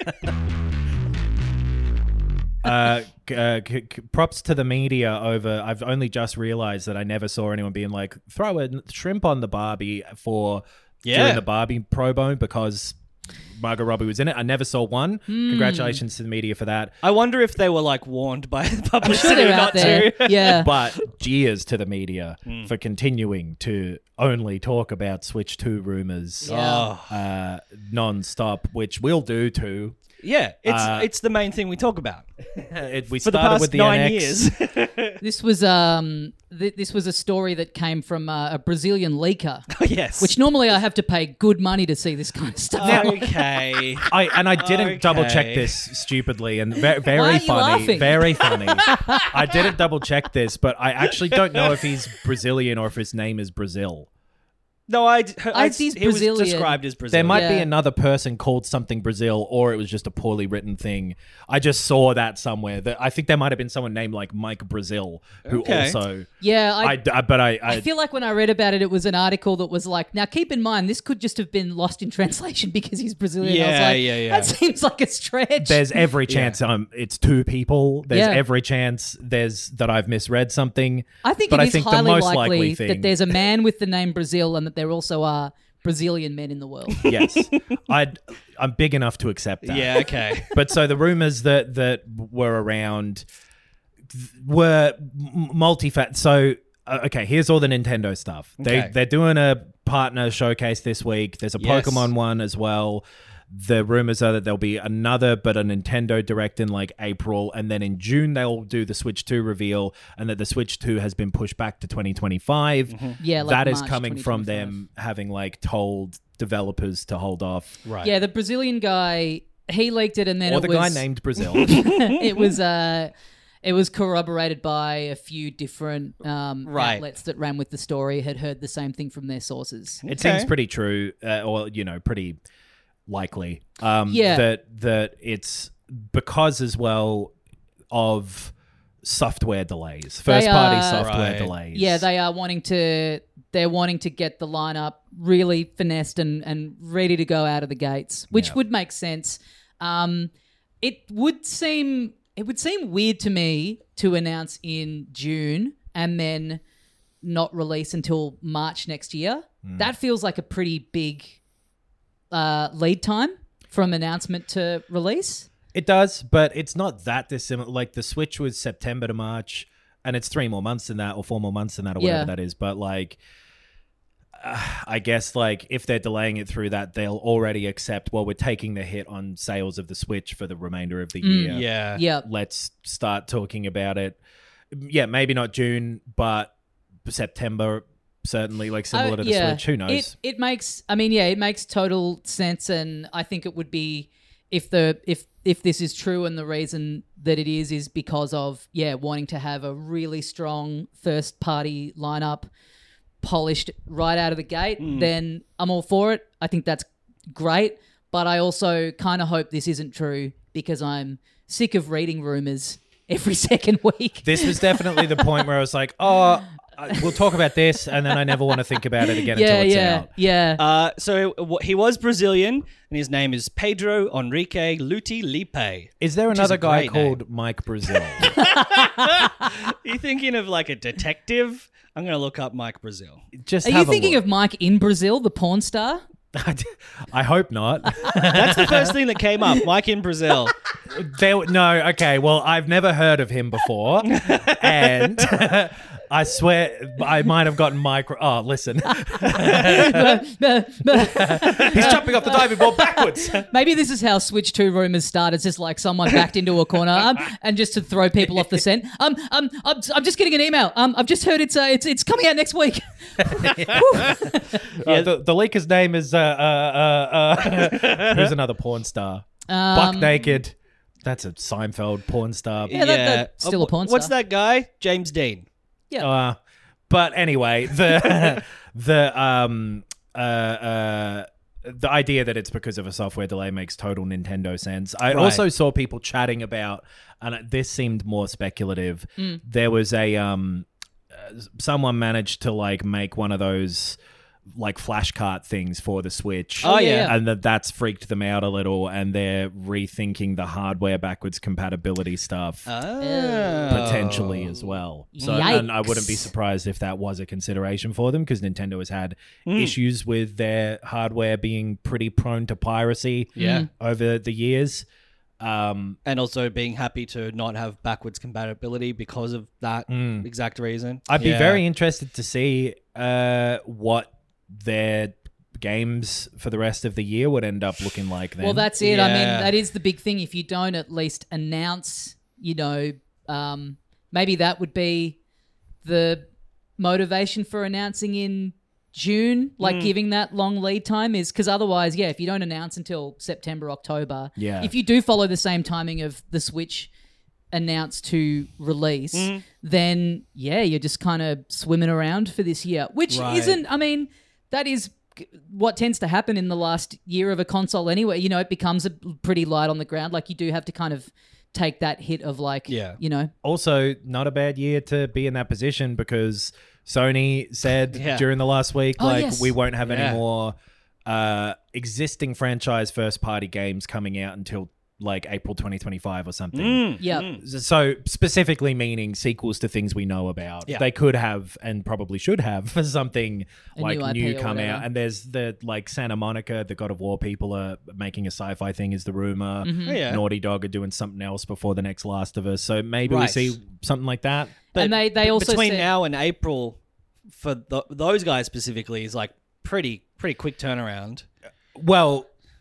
uh, c- uh, c- c- props to the media over. I've only just realized that I never saw anyone being like, throw a n- shrimp on the Barbie for Yeah. during the Barbie promo because Margot Robbie was in it. I never saw one. Hmm. Congratulations to the media for that. I wonder if they were like warned by the I'm sure publicity they're not out there. to. Yeah. But cheers to the media for continuing to only talk about Switch two rumors Yeah. uh, non-stop, which we'll do too. Yeah, it's Uh, it's the main thing we talk about It, we for the started past with the nine N X. years. This was um th- this was a story that came from uh, a Brazilian leaker, Yes. which normally I have to pay good money to see this kind of stuff. Okay. I and I didn't Okay. double check this stupidly and ve- very Why are you funny, laughing? very funny. I didn't double check this, but I actually don't know if he's Brazilian or if his name is Brazil. No, I. I, I- he's he was Brazilian. described as There Brazilian. might be Yeah. another person called something Brazil, or it was just a poorly written thing. I just saw that somewhere. That I think there might have been someone named like Mike Brazil who Okay. also. Yeah, I, I, I- but I, I, I feel like when I read about it, it was an article that was like, now keep in mind, this could just have been lost in translation because he's Brazilian. I was Yeah, like, yeah, yeah. That seems like a stretch. there's every chance um it's two people. There's Yeah. every chance there's that I've misread something. I think but it I is think highly the most likely likely thing, that there's a man with the name Brazil and that there also are Brazilian men in the world. yes, I'd I'm big enough to accept that. Yeah. Okay. But so the rumors that that were around th- were m- multi-fat. So uh, okay, here's all the Nintendo stuff. They Okay. they're doing a partner showcase this week. There's a Yes. Pokemon one as well. The rumors are that there'll be another, but a Nintendo Direct in like April, and then in June they'll do the Switch two reveal, and that the Switch two has been pushed back to twenty twenty-five. Yeah, like that is March coming from twenty them having like told developers to hold off, Right. Yeah, the Brazilian guy, he leaked it and then or it the was, guy named Brazil. it was uh it was corroborated by a few different um, Right. outlets that ran with the story had heard the same thing from their sources. It Okay. seems pretty true, uh, or you know, pretty likely. Um, Yeah. that that it's because as well of software delays, They first party are- software Right. delays. Yeah, they are wanting to they're wanting to get the lineup really finessed and, and ready to go out of the gates, which Yeah. would make sense. Um, it would seem it would seem weird to me to announce in June and then not release until March next year. Hmm. That feels like a pretty big uh, lead time from announcement to release. It does, but it's not that dissimilar. Like the Switch was September to March, and it's three more months than that, or four more months than that, or whatever Yeah. that is. But like, uh, I guess like if they're delaying it through that, they'll already accept. Well, we're taking the hit on sales of the Switch for the remainder of the year. Yeah. Yeah. Let's start talking about it. Yeah, maybe not June, but September. Certainly, like similar Uh, to the yeah. Switch. Who knows? It it makes. I mean, yeah, it makes total sense, and I think it would be if the if if this is true, and the reason that it is is because of yeah wanting to have a really strong first party lineup polished right out of the gate. Then I'm all for it. I think that's great, but I also kind of hope this isn't true because I'm sick of reading rumors every second week. This was definitely the point where I was like, oh, I- we'll talk about this, and then I never want to think about it again yeah, until it's yeah, out. yeah. Uh, so w- he was Brazilian, and his name is Pedro Henrique Luti Lipe. Is there is another a guy great called Mike Brazil? You thinking of like a detective? I'm gonna look up Mike Brazil. Just Are you have a thinking look. of Mike in Brazil, the porn star? I hope not. That's the first thing that came up. Mike in Brazil. There, no, okay. Well, I've never heard of him before, and I swear I might have gotten micro. Oh, listen, he's jumping off the diving board backwards. Maybe this is how Switch two rumors start. It's just like someone backed into a corner um, and just to throw people off the scent. Um, um, I'm, I'm just getting an email. Um, I've just heard it's uh, it's it's coming out next week. Uh, the, the leaker's name is uh, uh, uh, uh, who's another porn star? Buck naked. That's a Seinfeld porn star. Yeah, that- that's still a porn What's star. that guy? James Dean. Uh, but anyway, the the um uh uh the idea that it's because of a software delay makes total Nintendo sense. I Right. also saw people chatting about, and this seemed more speculative. There was a um uh, someone managed to like make one of those like flashcard things for the Switch. Oh, yeah. And that that's freaked them out a little, and they're rethinking the hardware backwards compatibility stuff Oh. potentially as well. So, and I wouldn't be Yikes. surprised if that was a consideration for them, because Nintendo has had Mm. issues with their hardware being pretty prone to piracy Yeah. over the years. Um, And also being happy to not have backwards compatibility because of that exact reason. I'd be Yeah. very interested to see uh, what their games for the rest of the year would end up looking like then. Well, that's it. I mean, Yeah. that is the big thing. If you don't at least announce, you know, um, maybe that would be the motivation for announcing in June, like giving that long lead time is because otherwise, yeah, if you don't announce until September, October, Yeah. if you do follow the same timing of the Switch announced to release, then yeah, you're just kind of swimming around for this year, which Right. isn't, I mean, that is what tends to happen in the last year of a console anyway. You know, it becomes a pretty light on the ground. Like you do have to kind of take that hit of like, Yeah. you know, Also, not a bad year to be in that position, because Sony said Yeah. during the last week, Oh, like, yes. we won't have any Yeah. more uh, existing franchise first-party games coming out until like April twenty twenty-five or something. yeah. So specifically meaning sequels to things we know about. Yeah. They could have and probably should have something A like new I P new or come whatever. out. And there's the like Santa Monica, the God of War people are making a sci-fi thing is the rumor. Mm-hmm. Oh, yeah. Naughty Dog are doing something else before the next Last of Us. So maybe we Right. see something like that. But And they- they b- also between said- now and April, for th- those guys specifically, is like pretty pretty quick turnaround. Well,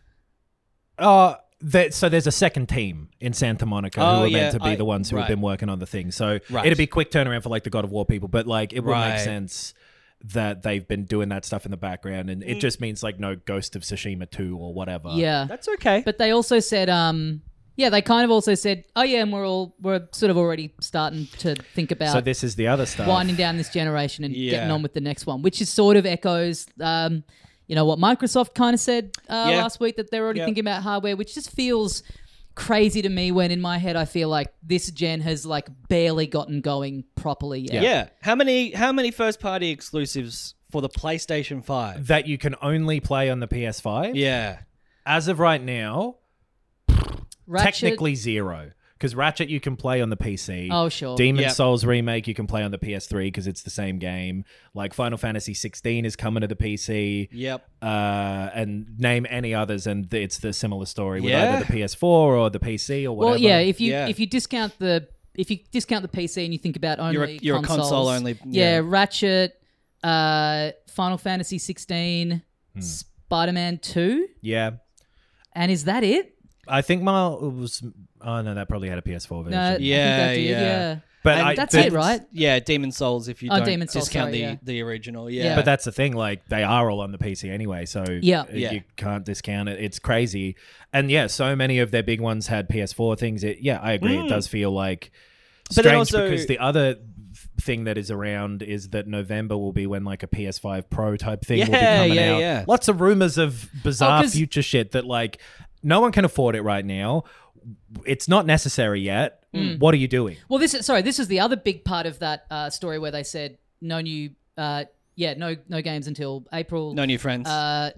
uh, that, so there's a second team in Santa Monica Oh, who are yeah, meant to be I- the ones who have right. been working on the thing. So Right. it'd be quick turnaround for like the God of War people, but like it would Right. make sense that they've been doing that stuff in the background, and Mm. it just means like no Ghost of Tsushima two or whatever. Yeah. That's okay. But they also said, um, yeah, they kind of also said, oh yeah, and we're all we're sort of already starting to think about So this is the other stuff. winding down this generation and Yeah. getting on with the next one, which is sort of echoes, um, you know, what Microsoft kind of said uh, Yeah. last week, that they're already Yeah. thinking about hardware, which just feels crazy to me when in my head I feel like this gen has like barely gotten going properly yet. yeah. How many how many first party exclusives for the PlayStation five? that you can only play on the P S five. Yeah. As of right now, Ratchet, technically zero. Because Ratchet you can play on the P C. Oh, sure. Demon Yep. Souls Remake you can play on the P S three because it's the same game. Like Final Fantasy sixteen is coming to the P C. Yep. Uh, and name any others, and th- it's the similar story with Yeah. either the P S four or the P C or whatever. well, yeah, if you Yeah. if you discount the if you discount the P C and you think about only You're a- you're a consoles, console only- yeah, yeah. Ratchet, uh, Final Fantasy sixteen, Hmm. Spider-Man two, yeah. and is that it? I think my was. Oh no, that probably had a P S four version. No, I think Yeah, that did, yeah. yeah. but And I, that's but- it, right? Yeah, Demon Souls if you Oh, don't Demon Souls, discount sorry, the, yeah. the original. Yeah. Yeah. But that's the thing, like they are all on the P C anyway, so Yeah. uh, Yeah. you can't discount it. It's crazy, and yeah, so many of their big ones had P S four things. It, yeah, I agree. It does feel like Mm. But then strange also- because the other thing that is around is that November will be when like a P S five Pro type thing will be Yeah, coming yeah, out. yeah. Lots of rumors of bizarre Oh, 'cause- future shit that like no one can afford it right now. It's not necessary yet. Mm. What are you doing? Well, this is sorry. This is the other big part of that uh, story where they said no new, uh, yeah, no no games until April. no new friends. uh,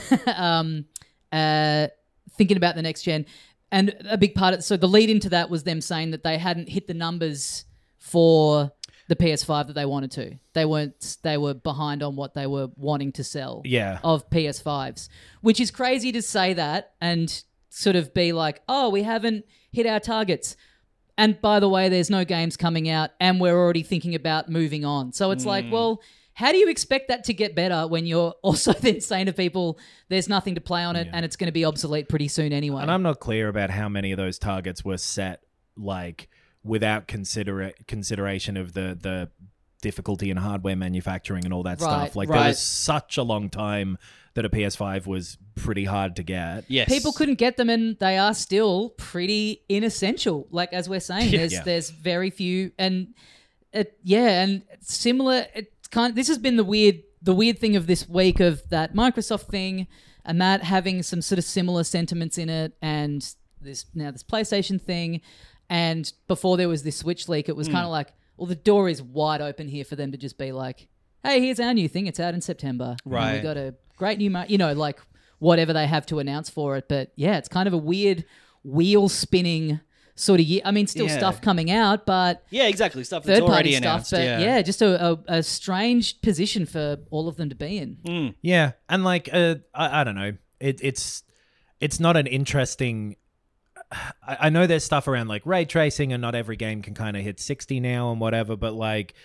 um, uh, thinking about the next gen. And a big part of so the lead into that was them saying that they hadn't hit the numbers for the P S five that they wanted to. They weren't. They were behind on what they were wanting to sell. Yeah. Of P S fives, which is crazy to say that and sort of be like, oh, we haven't hit our targets. And by the way, there's no games coming out, and we're already thinking about moving on. So it's like, well, how do you expect that to get better when you're also then saying to people, there's nothing to play on it, and it's going to be obsolete pretty soon anyway? And I'm not clear about how many of those targets were set like without consider consideration of the the difficulty in hardware manufacturing and all that Right, stuff. Like there right. was such a long time that a P S five was pretty hard to get. yes. People couldn't get them, and they are still pretty inessential. Like as we're saying, there's Yeah. there's very few, and it, yeah, and similar. It's kind of, this has been the weird the weird thing of this week of that Microsoft thing, and that having some sort of similar sentiments in it, and this now this PlayStation thing, and before there was this Switch leak, it was kind of like, well, the door is wide open here for them to just be like, hey, here's our new thing. It's out in September. Right. And we got a great new, mar-, you know, like whatever they have to announce for it. But yeah, it's kind of a weird wheel spinning sort of year. I mean, still Yeah. stuff coming out, but Yeah, exactly. Stuff that's third already party stuff. announced. But yeah. yeah, just a, a, a strange position for all of them to be in. Mm. Yeah, and like uh, I, I don't know, it, it's it's not an interesting. I, I know there's stuff around like ray tracing, and not every game can kind of hit sixty now and whatever, but like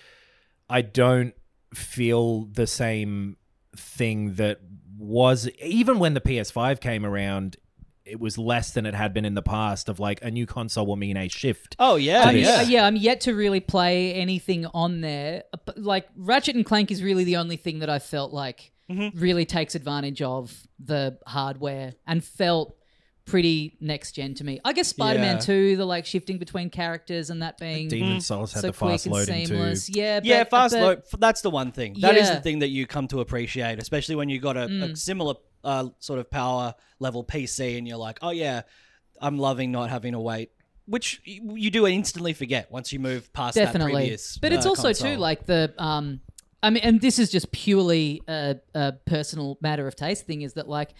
I don't feel the same thing that was even when the P S five came around. It was less than it had been in the past of like a new console will mean a shift. Oh, yeah. I'm, yeah. yeah, I'm yet to really play anything on there. But, like Ratchet and Clank is really the only thing that I felt like Mm-hmm. really takes advantage of the hardware and felt pretty next gen to me. I guess Spider-Man Yeah. two, the like shifting between characters and that being Demon's Souls had so the fast quick and loading too. seamless. Yeah, but, Yeah, fast but, load. f- That's the one thing. That is Yeah. the thing that you come to appreciate, especially when you got a, Mm. a similar uh, sort of power level P C, and you're like, oh yeah, I'm loving not having to wait. Which y- you do instantly forget once you move past that Definitely. previous. But it's uh, also console. too like the um I mean, and this is just purely a, a personal matter of taste thing, is that like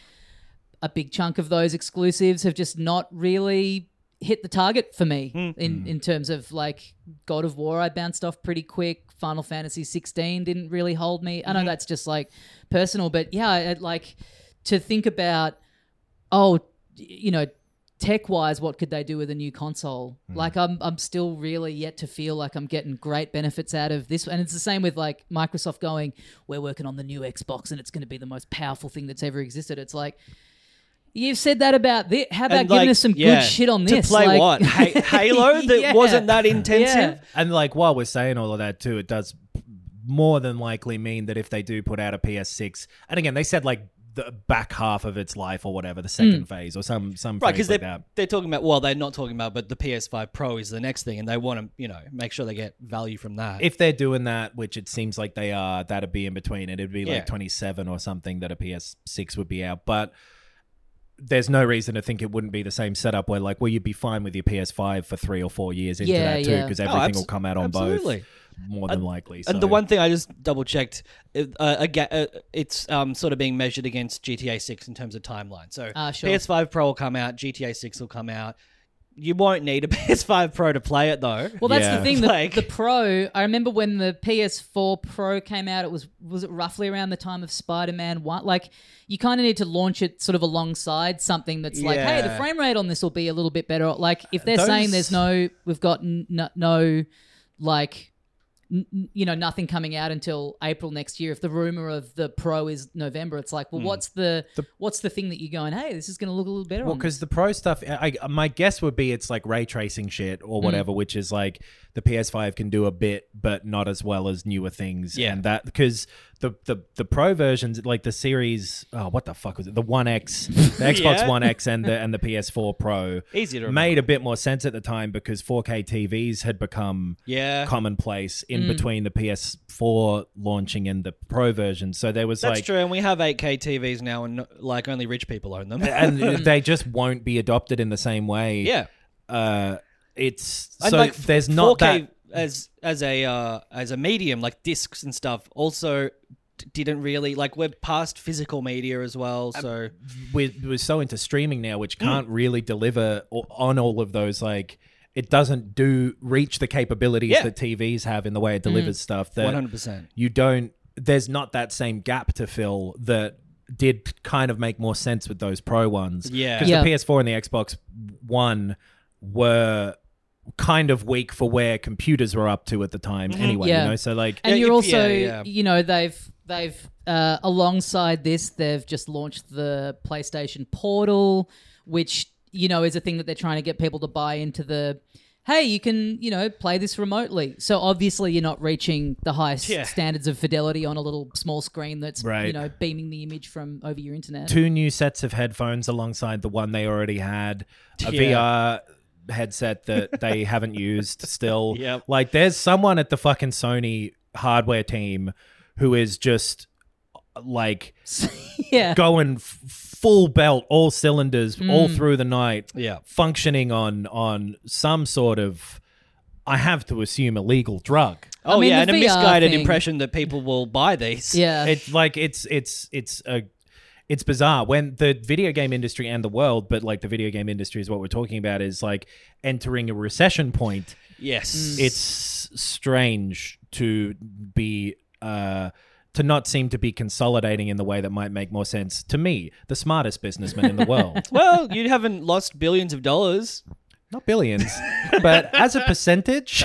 a big chunk of those exclusives have just not really hit the target for me Hmm. in, in terms of like God of War. I bounced off pretty quick. Final Fantasy sixteen didn't really hold me. I know that's just like personal, but yeah, it, like to think about, oh, you know, tech-wise, what could they do with a new console? Like, I'm I'm still really yet to feel like I'm getting great benefits out of this. And it's the same with, like, Microsoft going, we're working on the new Xbox and it's going to be the most powerful thing that's ever existed. It's like, you've said that about this. How about And, giving like, us some yeah, good shit on this? To play Like- what? Ha- Halo that Yeah. wasn't that intensive? Yeah. And like while we're saying all of that too, it does more than likely mean that if they do put out a P S six, and again they said like the back half of its life or whatever, the second phase or some some Right, phrase because like they're, that. they're talking about, well, they're not talking about, but the P S five Pro is the next thing, and they want to, you know, make sure they get value from that. If they're doing that, which it seems like they are, that'd be in between. It'd be Yeah. like twenty-seven or something that a P S six would be out, but there's no reason to think it wouldn't be the same setup where like, well, you'd be fine with your P S five for three or four years into Yeah, that too, yeah. because Oh, everything abso- will come out on absolutely. both more than likely. And so- the one thing I just double checked, uh, again, uh, it's um, sort of being measured against G T A six in terms of timeline. So Ah, sure. P S five Pro will come out, G T A six will come out. You won't need a P S five Pro to play it though. Well, that's Yeah. the thing. The, Like- the Pro, I remember when the P S four Pro came out, it was was it roughly around the time of Spider-Man one? Like, you kind of need to launch it sort of alongside something that's like, hey, the Yeah. frame rate on this will be a little bit better. Like, if they're Those- saying there's no, we've got n- no, no like, n- n- you know, nothing coming out until April next year. If the rumor of the Pro is November, it's like, well, what's the, what's the thing that you're going, hey, this is going to look a little better Well, on because the pro stuff, I, I- my guess would be it's like ray tracing shit or whatever, which is like the P S five can do a bit, but not as well as newer things. Yeah. and that because the, the the pro versions, like the series, oh, what the fuck was it? The One X, the Xbox Yeah. One X, and the and the P S four Pro Easy to remember. made a bit more sense at the time because four K T Vs had become Yeah. commonplace in Mm. between the P S four launching and the pro version. So there was That's like. true, and we have eight K T Vs now, and like only rich people own them. And they just won't be adopted in the same way. yeah, uh, it's and so like there's four not K that. as as a uh, as a medium, like discs and stuff. Also, d- didn't really like we're past physical media as well. So We're, we're so into streaming now, which Mm. can't really deliver o- on all of those. Like, it doesn't do reach the capabilities Yeah. that T Vs have in the way it delivers stuff. That one hundred percent. you don't. There's not that same gap to fill that did kind of make more sense with those pro ones. Yeah. because Yeah. the P S four and the Xbox One were kind of weak for where computers were up to at the time. Anyway, Yeah. you know, so like. And Yeah, you're if- also, yeah, yeah. you know, they've they've uh, alongside this, they've just launched the PlayStation Portal, which you know is a thing that they're trying to get people to buy into. The hey, you can you know play this remotely. So obviously you're not reaching the highest Yeah. standards of fidelity on a little small screen that's Right. you know beaming the image from over your internet. Two new sets of headphones alongside the one they already had, a Yeah. V R headset that they haven't used still. Yep. Like, there's someone at the fucking Sony hardware team who is just like yeah, going f- full belt, all cylinders, all Mm. through the night, Yeah. functioning on on some sort of, I have to assume, illegal drug. Oh mean, yeah, the and a V R misguided thing- impression that people will buy these. Yeah. It's like it's it's it's a it's bizarre when the video game industry and the world, but like the video game industry is what we're talking about, is like entering a recession point. Yes. It's strange to be uh to not seem to be consolidating in the way that might make more sense to me, the smartest businessman in the world. Well, you haven't lost billions of dollars. Not billions, but as a percentage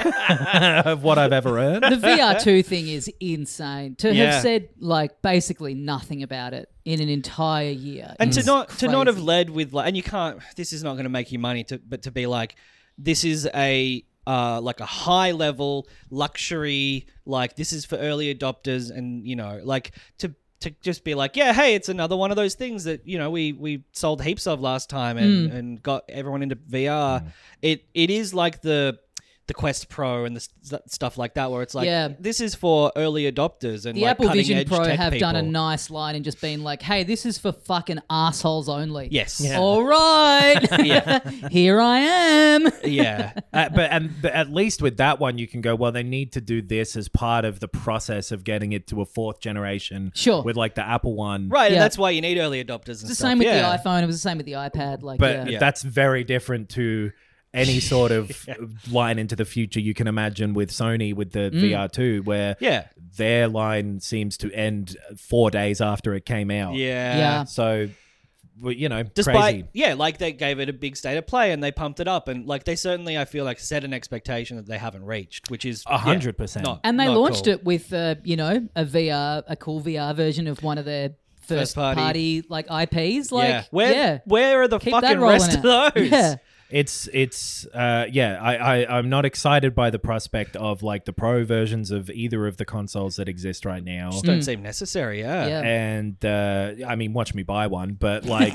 of what I've ever earned. The V R two thing is insane. To Yeah. have said like basically nothing about it in an entire year, And to is not to not have crazy. led with like, and you can't. This is not going to make you money, to but to be like, this is a uh like a high level luxury. Like this is for early adopters, and you know, like to. To just be like, yeah, hey, it's another one of those things that, you know, we we sold heaps of last time and, and got everyone into V R. It it is like the the Quest Pro and the st- stuff like that, where it's like, Yeah. this is for early adopters and The like Apple cutting Vision edge Pro tech have people. done a nice line and just been like, hey, this is for fucking assholes only. Yes. Yeah. All right. Yeah. Here I am. Yeah. Uh, but and but at least with that one, you can go, well, they need to do this as part of the process of getting it to a fourth generation. Sure. With like the Apple one, Right, Yeah. and that's why you need early adopters and It's the stuff. same with yeah. the iPhone. It was the same with the iPad. Like, But yeah. Yeah. that's very different to any sort of line into the future you can imagine with Sony with the V R two, where Yeah. their line seems to end four days after it came out. Yeah. Yeah. So, well, you know, Despite, crazy. yeah, like they gave it a big state of play and they pumped it up, and like they certainly, I feel like, set an expectation that they haven't reached, which is A hundred percent. not- And they not launched cool. it with, uh, you know, a V R, a cool V R version of one of their first, First party. party. like I Ps. Like, yeah. Where, yeah. where are the Keep that fucking rolling rest of out. those? Yeah. It's it's uh yeah I, I I'm not excited by the prospect of like the pro versions of either of the consoles that exist right now. Just don't seem necessary. Yeah. Yeah. And uh, I mean, watch me buy one, but like,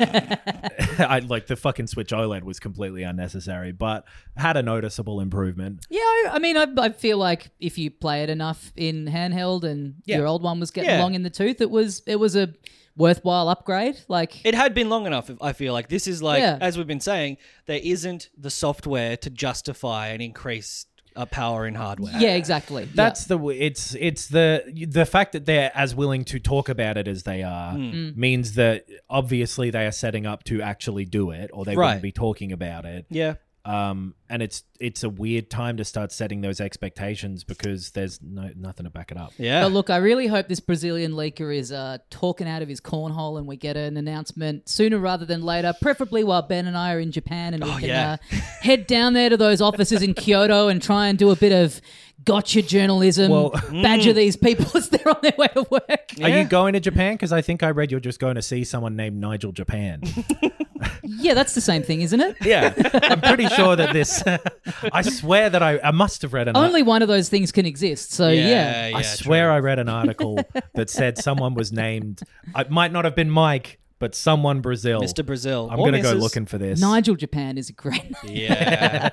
I like the fucking Switch OLED was completely unnecessary, but had a noticeable improvement. Yeah, I, I mean, I, I feel like if you play it enough in handheld and Yeah. your old one was getting Yeah. long in the tooth, it was it was a worthwhile upgrade. Like, It had been long enough, I feel like. This is like, Yeah. as we've been saying, there isn't the software to justify an increased uh, power in hardware. yeah, exactly. That's the w- it's it's the the fact that they're as willing to talk about it as they are Hmm. means that obviously they are setting up to actually do it, or they Right. wouldn't be talking about it. Yeah. Um, and it's it's a weird time to start setting those expectations because there's no nothing to back it up. Yeah. But look, I really hope this Brazilian leaker is uh, talking out of his cornhole and we get an announcement sooner rather than later, preferably while Ben and I are in Japan and we Oh, can yeah. uh, head down there to those offices in Kyoto and try and do a bit of gotcha journalism, Well- badger these people as they're on their way to work. Are you going to Japan? Because I think I read you're just going to see someone named Nigel Japan. Yeah, that's the same thing, isn't it? Yeah, I'm pretty sure that this. I swear that I, I must have read an. Only one of those things can exist. So, yeah. yeah I swear I read an article that said someone was named. It might not have been Mike, but someone Brazil. Mister Brazil. I'm Or gonna go Missus looking for this. Nigel Japan is a great name. Yeah.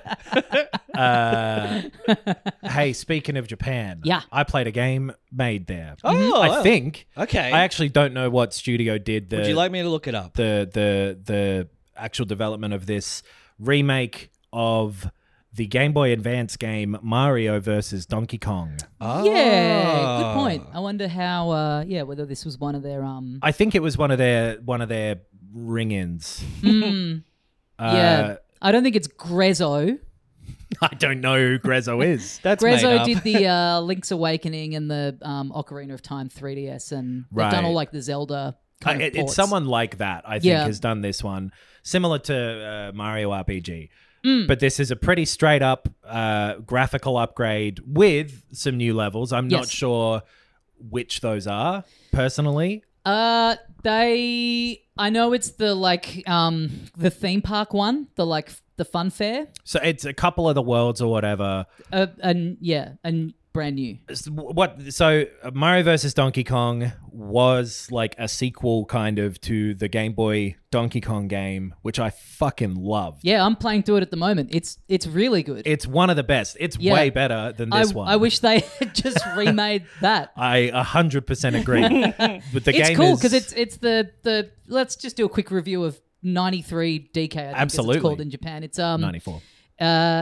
Uh, hey, speaking of Japan, Yeah. I played a game made there. Oh, I think. okay. I actually don't know what studio did the Would you like me to look it up? the the the actual development of this remake of the Game Boy Advance game Mario versus Donkey Kong. Yeah, good point. I wonder how, uh, yeah, whether this was one of their, um, I think it was one of their one of their ring-ins. yeah. Uh, I don't think it's Grezzo. I don't know who Grezzo is. That's made Grezzo up. did the uh, Link's Awakening and the um, Ocarina of Time three D S, and they've Right. done all like the Zelda kind Uh, of it- ports. it's someone like that, I think, Yeah. has done this one, similar to uh, Mario R P G. Mm. But this is a pretty straight up uh, graphical upgrade with some new levels. I'm not Yes. sure which those are, personally. Uh, they. I know it's the like um the theme park one, the like f- the fun fair. So it's a couple of the worlds or whatever. Uh, and yeah, and brand new. What so Mario versus Donkey Kong was like a sequel kind of to the Game Boy Donkey Kong game, which I fucking loved. Yeah, I'm playing through it at the moment. It's it's really good. It's one of the best. It's Yeah. way better than I, this one. I wish they had just remade that. I a hundred percent agree. But the It's game cool is because it's it's the the. Let's just do a quick review of ninety-three D K. I think as Absolutely. it's called in Japan. It's um ninety-four. uh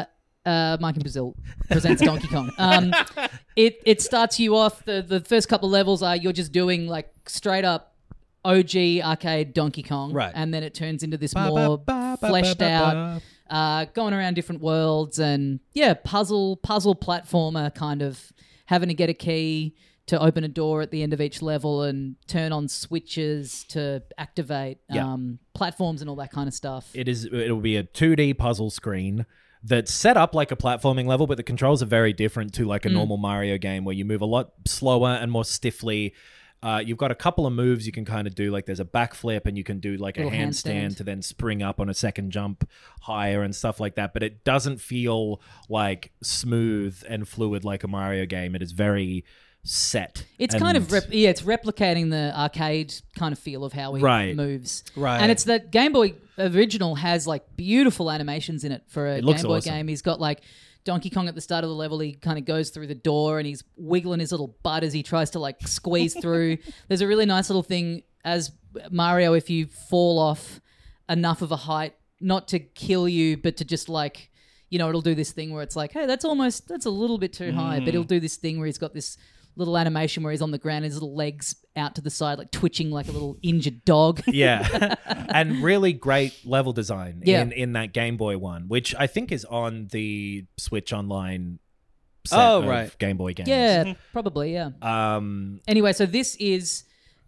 uh, Mike in Brazil presents Donkey Kong. Um, it it starts you off. The the first couple of levels are you're just doing like straight up O G arcade Donkey Kong, Right. And then it turns into this Ba, more ba, ba, fleshed ba, ba, out, uh, going around different worlds and yeah, puzzle puzzle platformer kind of having to get a key to open a door at the end of each level and turn on switches to activate Yeah. um, platforms and all that kind of stuff. It is. It will be a two D puzzle screen that's set up like a platforming level, but the controls are very different to like a normal Mario game where you move a lot slower and more stiffly. Uh, you've got a couple of moves you can kind of do, like there's a backflip and you can do like a Little handstand handstand. to then spring up on a second jump higher and stuff like that. But it doesn't feel like smooth and fluid like a Mario game. It is very set. It's and- kind of rep- yeah, it's replicating the arcade kind of feel of how he Right. moves. Right. And it's that Game Boy original has like beautiful animations in it for a It Game looks Boy awesome. game. He's got like Donkey Kong at the start of the level, he kind of goes through the door and he's wiggling his little butt as he tries to like squeeze through. There's a really nice little thing as Mario, if you fall off enough of a height, not to kill you, but to just like, you know, it'll do this thing where it's like, hey, that's almost, that's a little bit too high. But he'll do this thing where he's got this little animation where he's on the ground, his little legs out to the side, like twitching like a little injured dog. Yeah. And really great level design Yeah. in, in that Game Boy one, which I think is on the Switch Online set Oh, of right. Game Boy games. Yeah, probably, yeah. Um, Anyway, so this is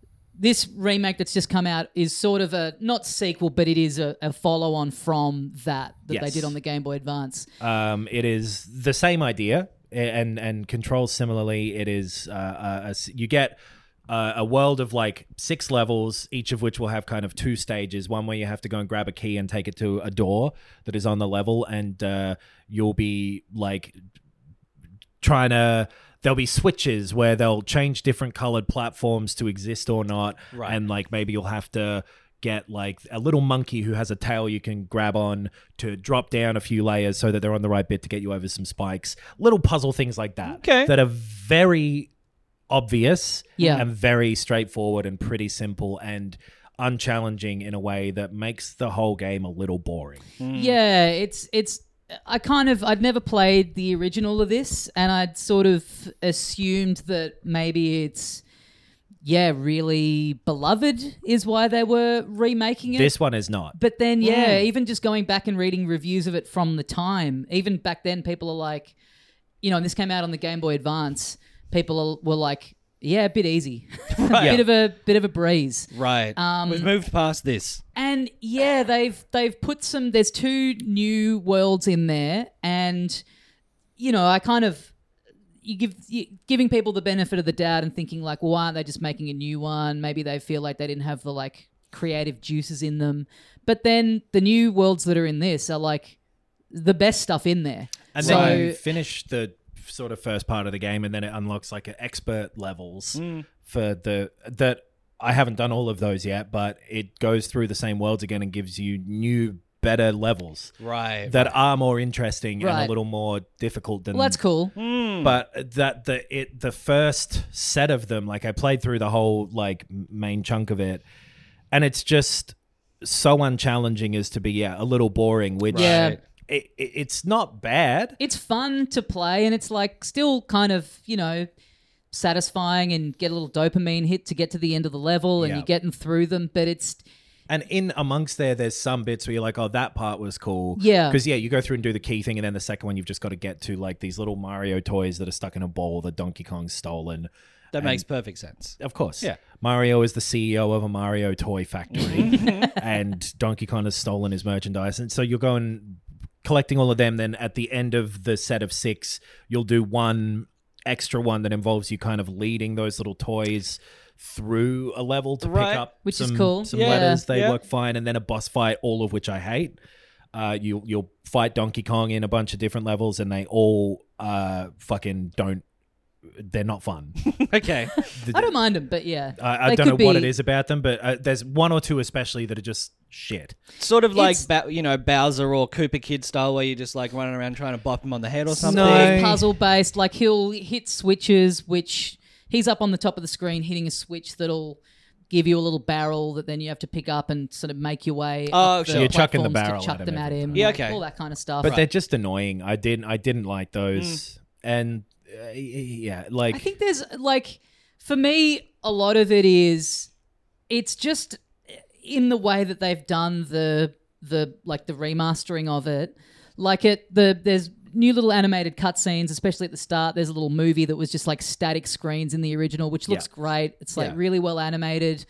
this remake that's just come out is sort of a not sequel, but it is a, a follow on from that that they Yes. did on the Game Boy Advance. um, it is the same idea and and controls similarly. It is uh, uh, a s- you get uh, a world of like six levels, each of which will have kind of two stages. One where you have to go and grab a key and take it to a door that is on the level, and uh, you'll be like trying to. There'll be switches where they'll change different colored platforms to exist or not, Right. and like maybe you'll have to get like a little monkey who has a tail you can grab on to drop down a few layers so that they're on the right bit to get you over some spikes. Little puzzle things like that. Okay. That are very obvious Yeah. and very straightforward and pretty simple and unchallenging in a way that makes the whole game a little boring. Yeah, it's it's. I kind of I'd never played the original of this, and I'd sort of assumed that maybe it's yeah really beloved is why they were remaking it. This one is not. But then, yeah, even just going back and reading reviews of it from the time, even back then, people are like, you know, and this came out on the Game Boy Advance. People are, were like, yeah, a bit easy, a bit of a bit of a breeze. Right. Um, We've moved past this. And yeah, they've they've put some. There's two new worlds in there, and you know, I kind of you give you, giving people the benefit of the doubt and thinking like, well, why aren't they just making a new one? Maybe they feel like they didn't have the like creative juices in them. But then the new worlds that are in this are like the best stuff in there. And so then you finish the sort of first part of the game, and then it unlocks like expert levels for the that I haven't done all of those yet, but it goes through the same worlds again and gives you new, better levels Right. that are more interesting and Right. a little more difficult than. well, that's cool. But that the it the first set of them, like I played through the whole like m- main chunk of it, and it's just so unchallenging as to be yeah a little boring. Which Yeah. it, it, it's not bad. It's fun to play, and it's like still kind of you know satisfying and get a little dopamine hit to get to the end of the level, and Yeah. you're getting through them. But it's And in amongst there, there's some bits where you're like, oh, that part was cool. Yeah. Because, yeah, you go through and do the key thing, and then the second one, you've just got to get to, like, these little Mario toys that are stuck in a bowl that Donkey Kong's stolen. That makes perfect sense. Of course. Yeah. Mario is the C E O of a Mario toy factory, and Donkey Kong has stolen his merchandise. And so you're going collecting all of them. Then at the end of the set of six, you'll do one extra one that involves you kind of leading those little toys through a level to Right. pick up Which is some, cool. some Yeah. letters. They Yeah. work fine. And then a boss fight, all of which I hate. Uh, you, you'll fight Donkey Kong in a bunch of different levels, and they all uh, fucking don't. They're not fun. Okay. I don't mind them, but yeah, I, I They don't know could what be- it is about them, but uh, there's one or two especially that are just shit. Sort of like, It's- ba- you know, Bowser or Koopa Kid style where you're just like running around trying to bop him on the head or something. No. puzzle based. Like he'll hit switches, which he's up on the top of the screen hitting a switch that'll give you a little barrel that then you have to pick up and sort of make your way. Oh, up sure. the You're chucking the platforms barrel to chuck at him them at every him. time. Yeah, like, okay. all that kind of stuff. But they're just annoying. I didn't. I didn't like those. And uh, yeah, like I think there's like, for me, a lot of it is, it's just in the way that they've done the the like the remastering of it. Like it, the there's new little animated cutscenes, especially at the start. There's a little movie that was just like static screens in the original, which looks Yeah. great. It's like Yeah. really well animated.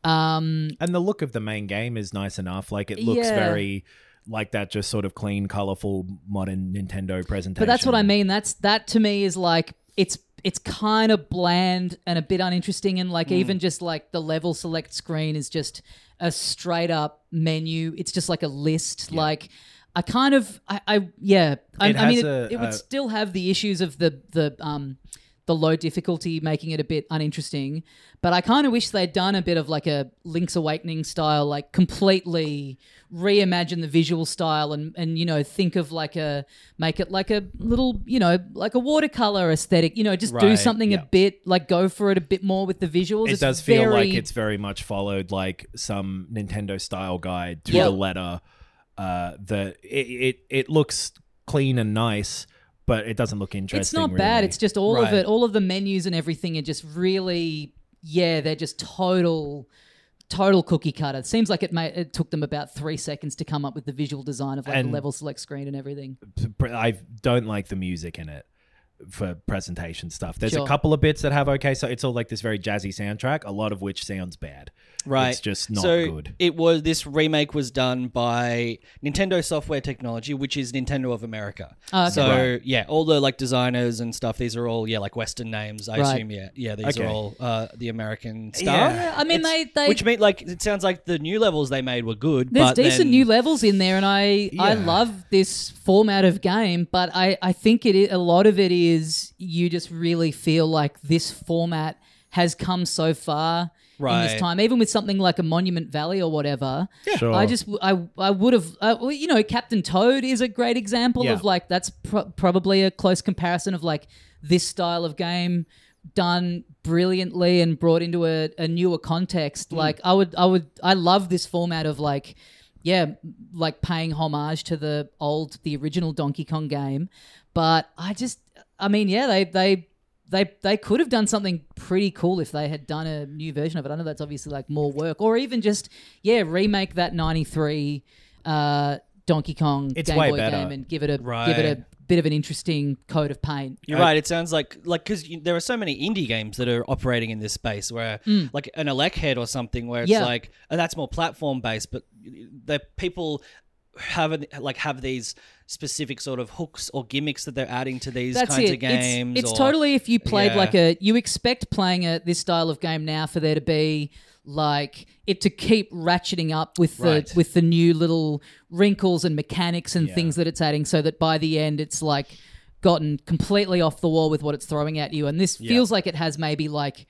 Um, and the look of the main game is nice enough. Like it looks Yeah. very like that, just sort of clean, colorful, modern Nintendo presentation. But that's what I mean. That's that to me is like it's it's kind of bland and a bit uninteresting, and like even just like the level select screen is just a straight up menu. It's just like a list. Like I kind of I, I yeah. I, It I mean has it, a- it would a- still have the issues of the the um the low difficulty making it a bit uninteresting. But I kind of wish they'd done a bit of like a Link's Awakening style, like completely reimagine the visual style and, and, you know, think of like a, make it like a little, you know, like a watercolor aesthetic, you know, just do Right, something yeah. a bit, like go for it a bit more with the visuals. It It's does feel very- like it's very much followed like some Nintendo style guide to Yep. the letter. Uh, the it, it it looks clean and nice, but it doesn't look interesting. It's not bad. really. It's just all of Right. it, all of the menus and everything are just really, yeah, they're just total, total cookie cutter. It seems like it may, it took them about three seconds to come up with the visual design of like And- the level select screen and everything. I don't like the music in it for presentation stuff. There's Sure. a couple of bits that have okay, so it's all like this very jazzy soundtrack, a lot of which sounds bad. Right. It's just not so good. It was this remake was done by Nintendo Software Technology, which is Nintendo of America. Oh, okay. So Right. yeah, all the like designers and stuff, these are all yeah, like Western names, I Right. assume. Yeah. Yeah, these Okay. are all uh, the American stuff. Yeah. I mean, It's- they, they Which mean like it sounds like the new levels they made were good. There's but decent then- new levels in there, and I I Yeah. love this format of game. But I I think it i- a lot of it is you just really feel like this format has come so far in Right. this time, even with something like a Monument Valley or whatever. Sure. I just I I would have uh, well, you know, Captain Toad is a great example Yeah. of like that's pro- probably a close comparison of like this style of game done brilliantly and brought into a, a newer context. Like I would I would I love this format of like yeah, like paying homage to the old the original Donkey Kong game. But I just I mean, yeah, they they they they could have done something pretty cool if they had done a new version of it. I know that's obviously like more work, or even just yeah, remake that ninety-three uh, Donkey Kong It's Game way Boy better. game and give it a give Right. it a bit of an interesting coat of paint. You're right. It sounds like like because there are so many indie games that are operating in this space where like an Elec Head or something where it's Mm. Yeah. like and that's more platform based, but the people have an, like have these specific sort of hooks or gimmicks that they're adding to these That's kinds it. of games. It's, it's or- totally if you played Yeah. like a you expect playing a this style of game now for there to be like it to keep ratcheting up with the Right. with the new little wrinkles and mechanics and things that it's adding, so that by the end it's like gotten completely off the wall with what it's throwing at you. And this feels like it has maybe like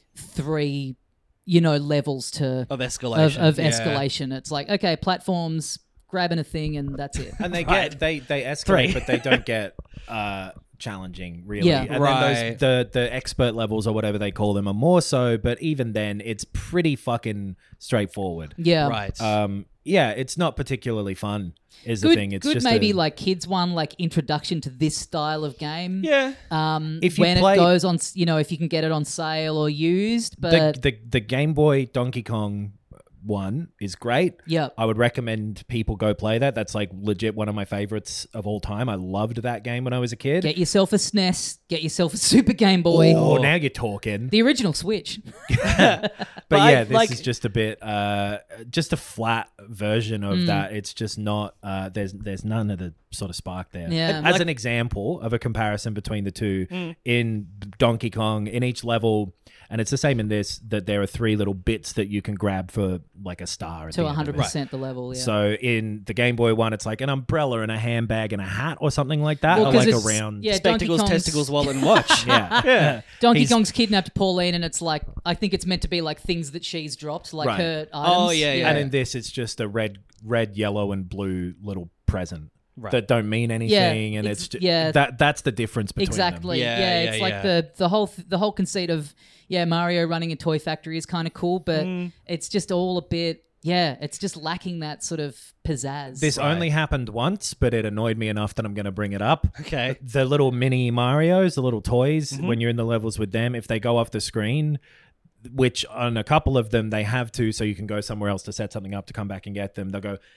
three, you know, levels to of escalation. of, of Yeah. escalation. It's like okay, platforms, grabbing a thing, and that's it. And they Right. get they they escalate, Three. but they don't get uh, challenging really. Yeah. and Right. then those the the expert levels or whatever they call them are more so. But even then, it's pretty fucking straightforward. Yeah, Right. Um, yeah, it's not particularly fun. Is the Good, thing? It's good just maybe a- like kids one, like introduction to this style of game. yeah. Um, If you when play- it goes on, s- you know, if you can get it on sale or used, but the, the the Game Boy Donkey Kong one is great. Yep. I would recommend people go play that. That's like legit one of my favorites of all time. I loved that game when I was a kid. get yourself a S N E S, get yourself a Super Game Boy, Oh, now you're talking. the original Switch. But, But I- yeah, this like- is just a bit, uh, just a flat version Mm. of that. It's just not. Uh, there's there's none of the sort of spark there. Yeah. As Like- an example of a comparison between the two, Mm. in Donkey Kong, in each level, and it's the same in this, that there are three little bits that you can grab for like a star at to the end of one hundred it. percent the level. Yeah. So in the Game Boy one, it's like an umbrella and a handbag and a hat or something like that, Well, or 'cause like a it's- round. yeah, Donkey Spectacles, Kong's- testicles, wallet, and watch. yeah, yeah. Donkey He's- Kong's kidnapped Pauline, and it's like I think it's meant to be like things that she's dropped, like Right. her items. Oh, yeah, yeah. And in this, it's just a red, red, yellow, and blue little present. Right. that don't mean anything, and ex- it's just, yeah. that that's the difference between Exactly. them. Yeah, Yeah, yeah, it's like yeah. the the whole th- the whole conceit of yeah, Mario running a toy factory is kind of cool, but Mm. it's just all a bit yeah, it's just lacking that sort of pizzazz. This only happened once, but it annoyed me enough that I'm going to bring it up. Okay. The little mini Marios, the little toys, Mm-hmm. when you're in the levels with them, if they go off the screen, which on a couple of them they have to, so you can go somewhere else to set something up to come back and get them, they'll go,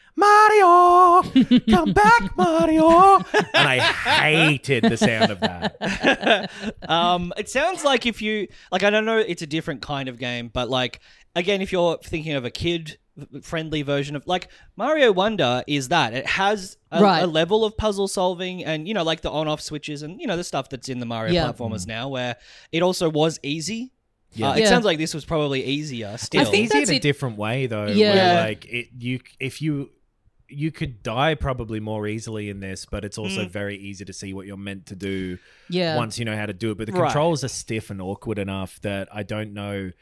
Mario, come back, Mario. And I hated the sound of that. Um, it sounds like if you like, I don't know, it's a different kind of game, but like again, if you're thinking of a kid-friendly version of like Mario Wonder, is that it has a, Right. a level of puzzle solving and you know like the on-off switches and you know the stuff that's in the Mario Yeah. platformers now, where it also was easy. Yeah. Uh, it Yeah. sounds like this was probably easier. Still, I think Easy in that's a it. different way though. Yeah. Where like it, you if you you could die probably more easily in this, but it's also very easy to see what you're meant to do Yeah. once you know how to do it. But the Right. controls are stiff and awkward enough that I don't know.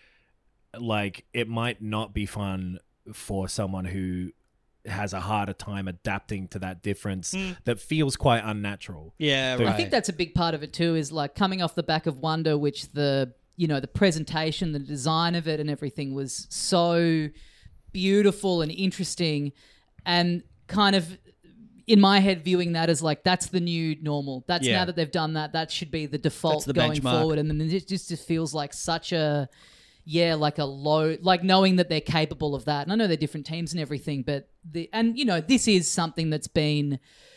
Like it might not be fun for someone who has a harder time adapting to that difference that feels quite unnatural. yeah, I right. I think that's a big part of it too, is like coming off the back of Wonder, which the you know the presentation, the design of it, and everything was so beautiful and interesting, and kind of in my head viewing that as like that's the new normal. That's Yeah. now that they've done that, that should be the default That's the going benchmark. forward, and then it just just feels like such a yeah, like a low, like knowing that they're capable of that. And I know they're different teams and everything, but the and you know this is something that's been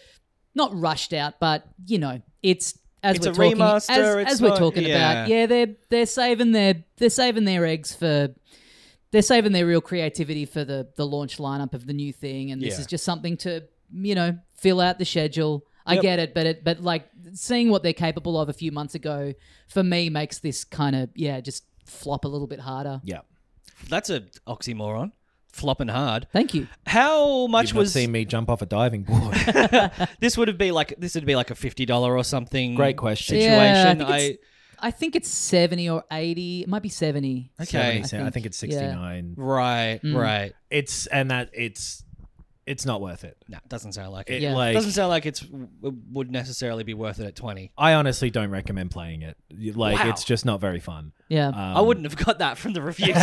not rushed out, but you know it's as It's we're a talking remaster, as, it's as we're not- talking yeah. about. Yeah, they're they're saving their they're saving their eggs for they're saving their real creativity for the the launch lineup of the new thing, and this Yeah. is just something to you know fill out the schedule. I Yep. get it, but it but like seeing what they're capable of a few months ago for me makes this kind of yeah just flop a little bit harder. Yeah. That's a oxymoron. Flopping hard. Thank you. How much You've not was seen me jump off a diving board. this? Would have be like this? Would be like a fifty dollar or something. Great question. Situation. Yeah, I think I, it's- I think it's seventy or eighty. It might be seventy. Okay. seventy, I think it's yeah. sixty-nine. right, Mm. right. It's and that it's it's not worth it. No, doesn't sound like it. It Yeah. like Doesn't sound like it's w- would necessarily be worth it at twenty. I honestly don't recommend playing it. Like Wow. it's just not very fun. Yeah. Um, I wouldn't have got that from the reviews.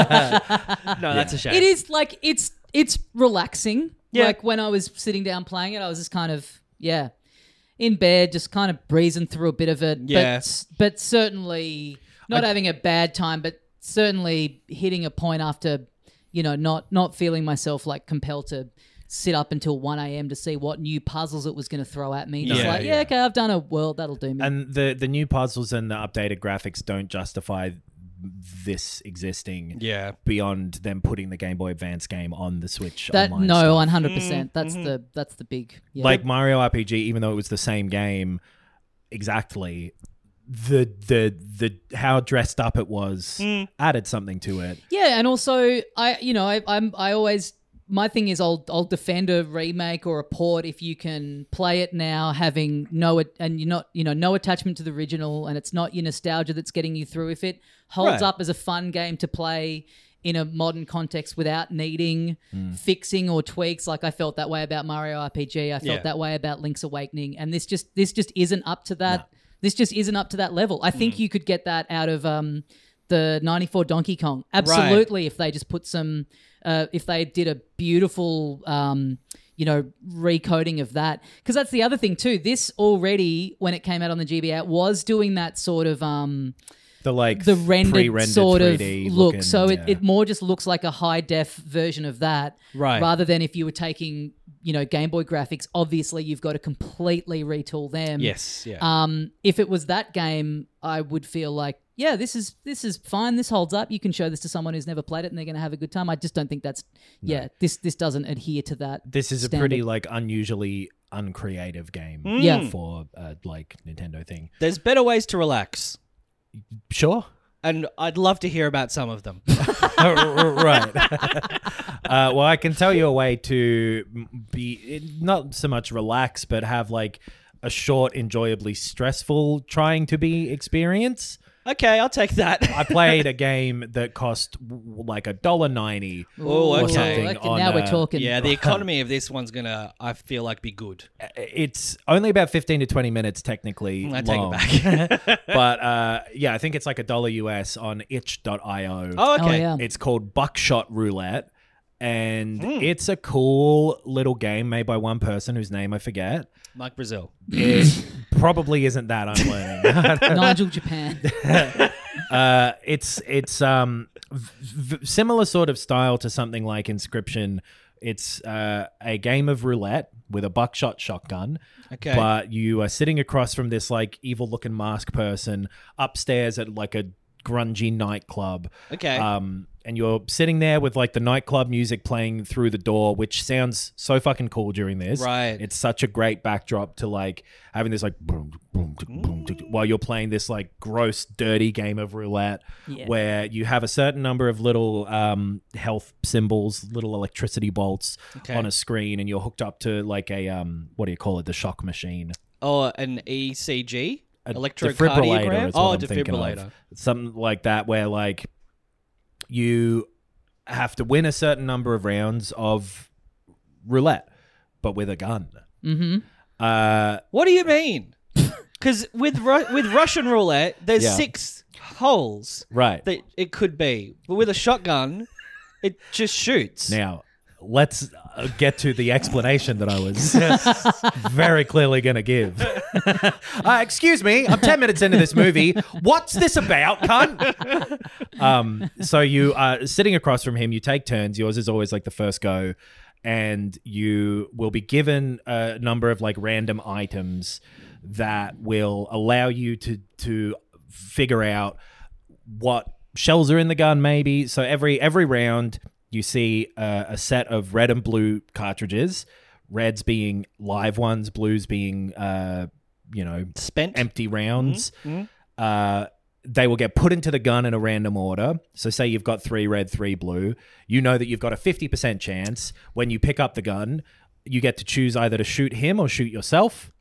no, that's a shame. It is like it's it's relaxing. Yeah. Like when I was sitting down playing it, I was just kind of yeah, in bed, just kind of breezing through a bit of it. Yeah. But but certainly not having a bad time, but certainly hitting a point after, you know, not not feeling myself like compelled to sit up until one a.m. to see what new puzzles it was going to throw at me. Just Yeah, like, yeah, yeah. okay, I've done a world, that'll do me. And the the new puzzles and the updated graphics don't justify this existing Yeah. beyond them putting the Game Boy Advance game on the Switch. that online no, stuff. one hundred percent. Mm-hmm. That's the that's the big yeah. Like Mario R P G, even though it was the same game exactly, the the the how dressed up it was Mm. added something to it. Yeah, and also I, you know, I, I'm I always my thing is I'll I'll defend a remake or a port if you can play it now, having no it and you're not you know no attachment to the original, and it's not your nostalgia that's getting you through. If it holds Right. up as a fun game to play in a modern context without needing fixing or tweaks, like I felt that way about Mario R P G, I felt Yeah. that way about Link's Awakening, and this just this just isn't up to that. This just isn't up to that level. I think you could get that out of um, the ninety-four Donkey Kong. Absolutely, if they just put some, uh, if they did a beautiful, um, you know, recoding of that. Because that's the other thing too. This already, when it came out on the G B A, was doing that sort of um, The like the rendered pre-rendered sort of three D look. looking, so it, yeah. it more just looks like a high def version of that, Right. rather than if you were taking, you know, Game Boy graphics. Obviously, you've got to completely retool them. Yes. Yeah. Um, if it was that game, I would feel like, yeah, this is this is fine. This holds up. You can show this to someone who's never played it, and they're going to have a good time. I just don't think that's yeah. This this doesn't adhere to that. This is a standard. pretty like unusually uncreative game Yeah. for uh, like Nintendo thing. There's better ways to relax, Sure. and I'd love to hear about some of them. Right. uh, well, I can tell you a way to m- be not so much relax, but have like a short, enjoyably stressful trying to be experience. Okay, I'll take that. I played a game that cost w- like a dollar ninety. Oh, or okay. something Okay, on, now we're uh, talking. Yeah, the economy of this one's gonna, I feel like, be good. It's only about fifteen to twenty minutes technically I take long. it back. But uh, yeah, I think it's like a dollar U S on itch dot io. Oh, okay. Oh, yeah. It's called Buckshot Roulette. And Hmm. it's a cool little game made by one person whose name I forget. Mike Brazil. It probably isn't that, I'm learning. Nigel Japan. uh, it's it's um v- v- similar sort of style to something like Inscription. It's uh, a game of roulette with a buckshot shotgun. Okay. But you are sitting across from this like evil looking mask person upstairs at like a grungy nightclub. Okay. Um, and you're sitting there with like the nightclub music playing through the door, which sounds so fucking cool during this. Right. It's such a great backdrop to like having this like boom, boom, tick, boom, tick, while you're playing this like gross, dirty game of roulette Yeah. where you have a certain number of little um, health symbols, little electricity bolts Okay. on a screen, and you're hooked up to like a um, what do you call it? The shock machine. Oh, an E C G? A Electrocardiogram? defibrillator is what Oh, I'm thinking of. defibrillator. Something like that, where like you have to win a certain number of rounds of roulette, but with a gun. Mm-hmm. Uh, What do you mean? Because with Ru- with Russian roulette, there's Yeah. six holes right that it could be, but with a shotgun, it just shoots. now, let's uh, get to the explanation that I was very clearly going to give. uh, excuse me, I'm ten minutes into this movie. What's this about, cunt? um, so you are sitting across from him. You take turns. Yours is always like the first go. And you will be given a number of like random items that will allow you to to figure out what shells are in the gun, maybe. So every every round you see uh, a set of red and blue cartridges, reds being live ones, blues being uh, you know Spent. empty rounds. Uh, they will get put into the gun in a random order. So say you've got three red, three blue. You know that you've got a fifty percent chance when you pick up the gun. You get to choose either to shoot him or shoot yourself.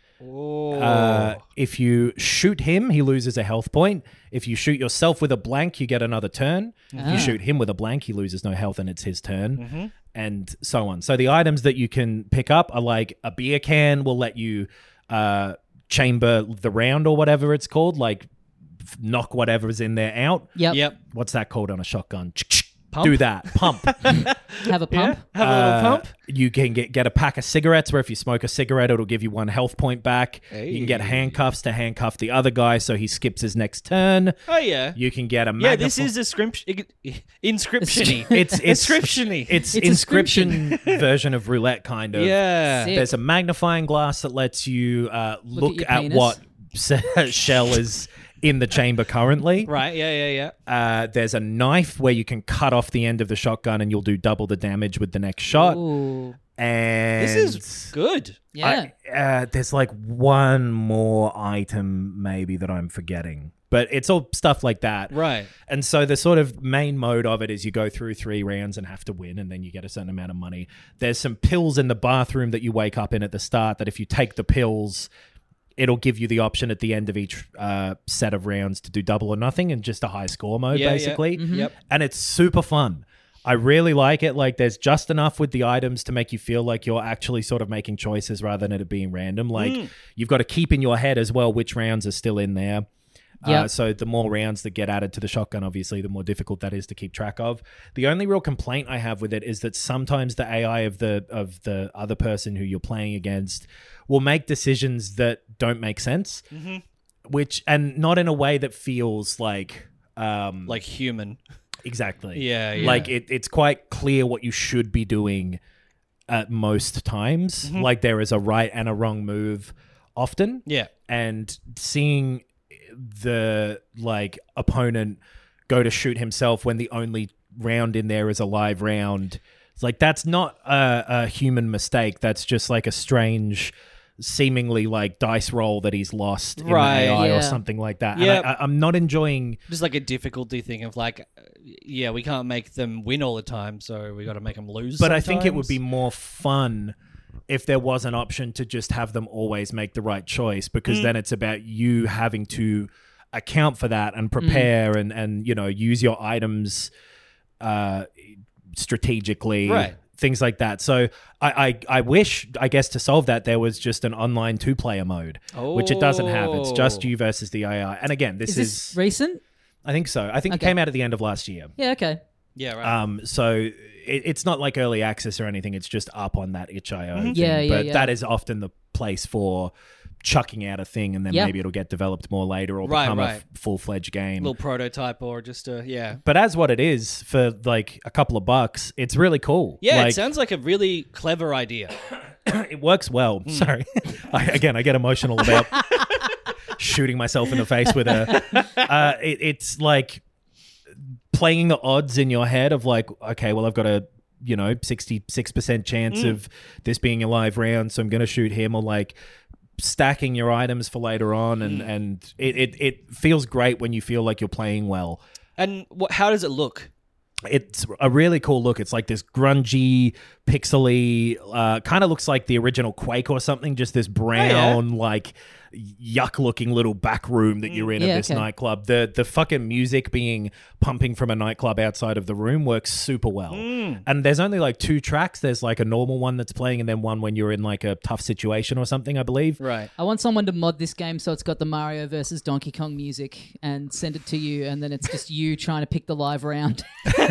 Uh, if you shoot him, he loses a health point. If you shoot yourself with a blank, you get another turn. If you shoot him with a blank, he loses no health and it's his turn, and so on. So the items that you can pick up are like a beer can will let you uh, chamber the round or whatever it's called, like f- knock whatever's in there out. Yep. Yep. What's that called on a shotgun? Pump? Do that. Pump. Have a pump. Have a little Uh, pump. You can get, get a pack of cigarettes where if you smoke a cigarette, it'll give you one health point back. You can get Hey. handcuffs to handcuff the other guy so he skips his next turn. Oh yeah. You can get a Yeah, this magnif- is inscription. Inscription-y. it's it's Inscription-y. It's, It's inscription version of roulette, kind of. Yeah. Sick. There's a magnifying glass that lets you uh, look, your at penis. what se- shell is in the chamber currently. Right. Yeah. Yeah. Yeah. Uh, there's a knife where you can cut off the end of the shotgun and you'll do double the damage with the next shot. Ooh. And This is good. Yeah. I- uh, there's like one more item maybe that I'm forgetting, but it's all stuff like that. Right. And so the sort of main mode of it is you go through three rounds and have to win, and then you get a certain amount of money. There's some pills in the bathroom that you wake up in at the start that if you take the pills, it'll give you the option at the end of each uh, set of rounds to do double or nothing and just a high score mode, Yeah, yeah. basically. Yep. And it's super fun. I really like it. Like, there's just enough with the items to make you feel like you're actually sort of making choices rather than it being random. Like, Mm. you've got to keep in your head as well which rounds are still in there. Uh, Yep. so the more rounds that get added to the shotgun, obviously, the more difficult that is to keep track of. The only real complaint I have with it is that sometimes the A I of the of the other person who you're playing against will make decisions that don't make sense, which and not in a way that feels like um, Like human. exactly. Yeah, yeah. Like it, it's quite clear what you should be doing at most times. Mm-hmm. Like there is a right and a wrong move often. Yeah. And seeing the like opponent go to shoot himself when the only round in there is a live round, it's like that's not a, a human mistake. That's just like a strange, seemingly like dice roll that he's lost in Right, the A I yeah. or something like that. Yeah. And I, I, I'm not enjoying. Just like a difficulty thing of like, uh, yeah, we can't make them win all the time, so we got to make them lose. But I think it would sometimes. be more fun if there was an option to just have them always make the right choice, because then it's about you having to account for that and prepare mm. and, and, you know, use your items uh, strategically. Right. Things like that. So I, I, I wish, I guess, to solve that, there was just an online two-player mode, oh. which it doesn't have. It's just you versus the A I. And again, this is... Is this recent? I think so. I think okay. it came out at the end of last year. Yeah, okay. Yeah, right. Um, so it, it's not like early access or anything. It's just up on that itch dot i o mm-hmm. thing. Yeah, yeah, but yeah. that is often the place for chucking out a thing and then yep. maybe it'll get developed more later or right, become right. a f- full-fledged game. A little prototype or just a, yeah. But as what it is for like a couple of bucks, it's really cool. Yeah, like, it sounds like a really clever idea. It works well. Mm. Sorry. I, again, I get emotional about shooting myself in the face with a... Uh, it, it's like playing the odds in your head of like, okay, well, I've got a, you know, sixty-six percent chance mm. of this being a live round, so I'm going to shoot him, or like stacking your items for later on, and, mm. and it, it, it feels great when you feel like you're playing well. And what, how does it look? It's a really cool look. It's like this grungy, pixely, uh, kind of looks like the original Quake or something, just this brown, oh, yeah. like yuck-looking little back room that you're in yeah, at this okay. nightclub. The the fucking music being pumping from a nightclub outside of the room works super well. Mm. And there's only like two tracks. There's like a normal one that's playing and then one when you're in like a tough situation or something, I believe. Right. I want someone to mod this game so it's got the Mario versus Donkey Kong music and send it to you, and then it's just you trying to pick the live round. uh,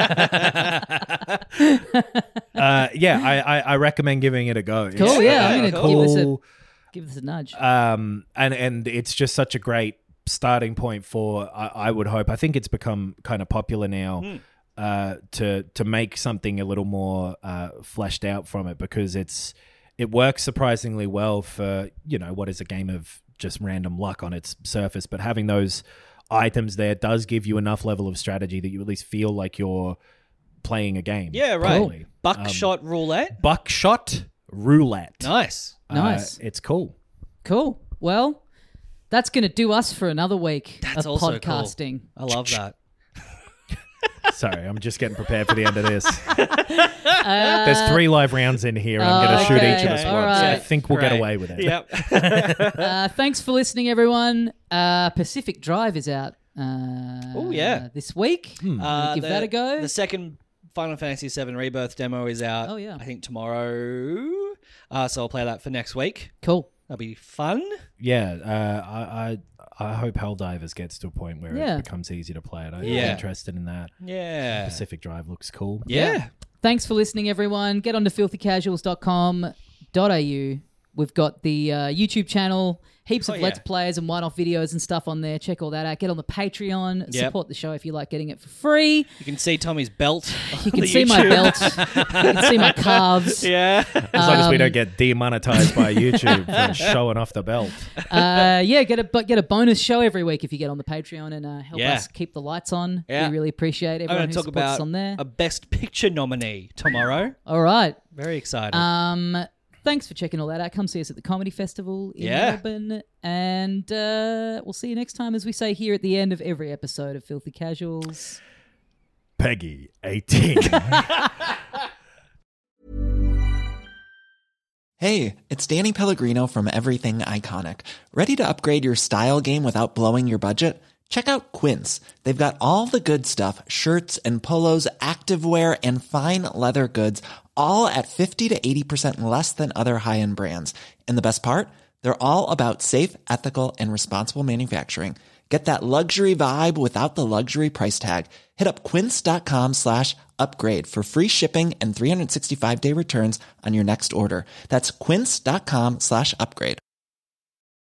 yeah, I, I, I recommend giving it a go. Cool, It's, yeah. uh, I'm going to cool. give us a... Give us a nudge. Um, and, and it's just such a great starting point for, I, I would hope, I think it's become kind of popular now mm. uh, to to make something a little more uh, fleshed out from it, because it's it works surprisingly well for, you know, what is a game of just random luck on its surface. But having those items there does give you enough level of strategy that you at least feel like you're playing a game. Yeah, right. Totally. Buckshot um, roulette? Buckshot roulette. Nice. Nice. Uh, it's cool. Cool. Well, that's going to do us for another week That's of also podcasting. Cool. I love that. Sorry, I'm just getting prepared for the end of this. Uh, There's three live rounds in here, and I'm going to shoot okay. each of us All once. right. So I think we'll Great. get away with it. Yep. uh, thanks for listening, everyone. Uh, Pacific Drive is out uh, Oh, yeah. this week. Hmm. Uh, give the, that a go. The second Final Fantasy seven Rebirth demo is out. Oh, yeah. I think tomorrow. Uh, so I'll play that for next week. Cool. That'll be fun. Yeah, uh, I, I I hope Helldivers gets to a point where Yeah. it becomes easy to play it. I'm Yeah. interested in that. Yeah. Pacific Drive looks cool. Yeah. Thanks for listening, everyone. Get on to filthy casuals dot com dot a u. We've got the uh, YouTube channel, heaps Oh, of yeah. Let's Plays and one-off videos and stuff on there. Check all that out. Get on the Patreon. Yep. Support the show if you like getting it for free. You can see Tommy's belt. You on can the see my YouTube. belt. You can see my calves. Yeah. As long as we Um, don't get demonetized by YouTube for showing off the belt. Uh, yeah, get a but get a bonus show every week if you get on the Patreon and uh, help Yeah. us keep the lights on. Yeah. We really appreciate I'm everyone going who to talk supports us about on there. a Best Picture nominee tomorrow. All right. Very excited. Um, thanks for checking all that out. Come see us at the Comedy Festival in Yeah. Melbourne, and uh, we'll see you next time, as we say here at the end of every episode of Filthy Casuals. Peggy, eighteen. Hey, it's Danny Pellegrino from Everything Iconic. Ready to upgrade your style game without blowing your budget? Check out Quince. They've got all the good stuff, shirts and polos, activewear, and fine leather goods, all at fifty to eighty percent less than other high-end brands. And the best part? They're all about safe, ethical, and responsible manufacturing. Get that luxury vibe without the luxury price tag. Hit up quince.com slash upgrade for free shipping and three sixty-five day returns on your next order. That's quince.com slash upgrade.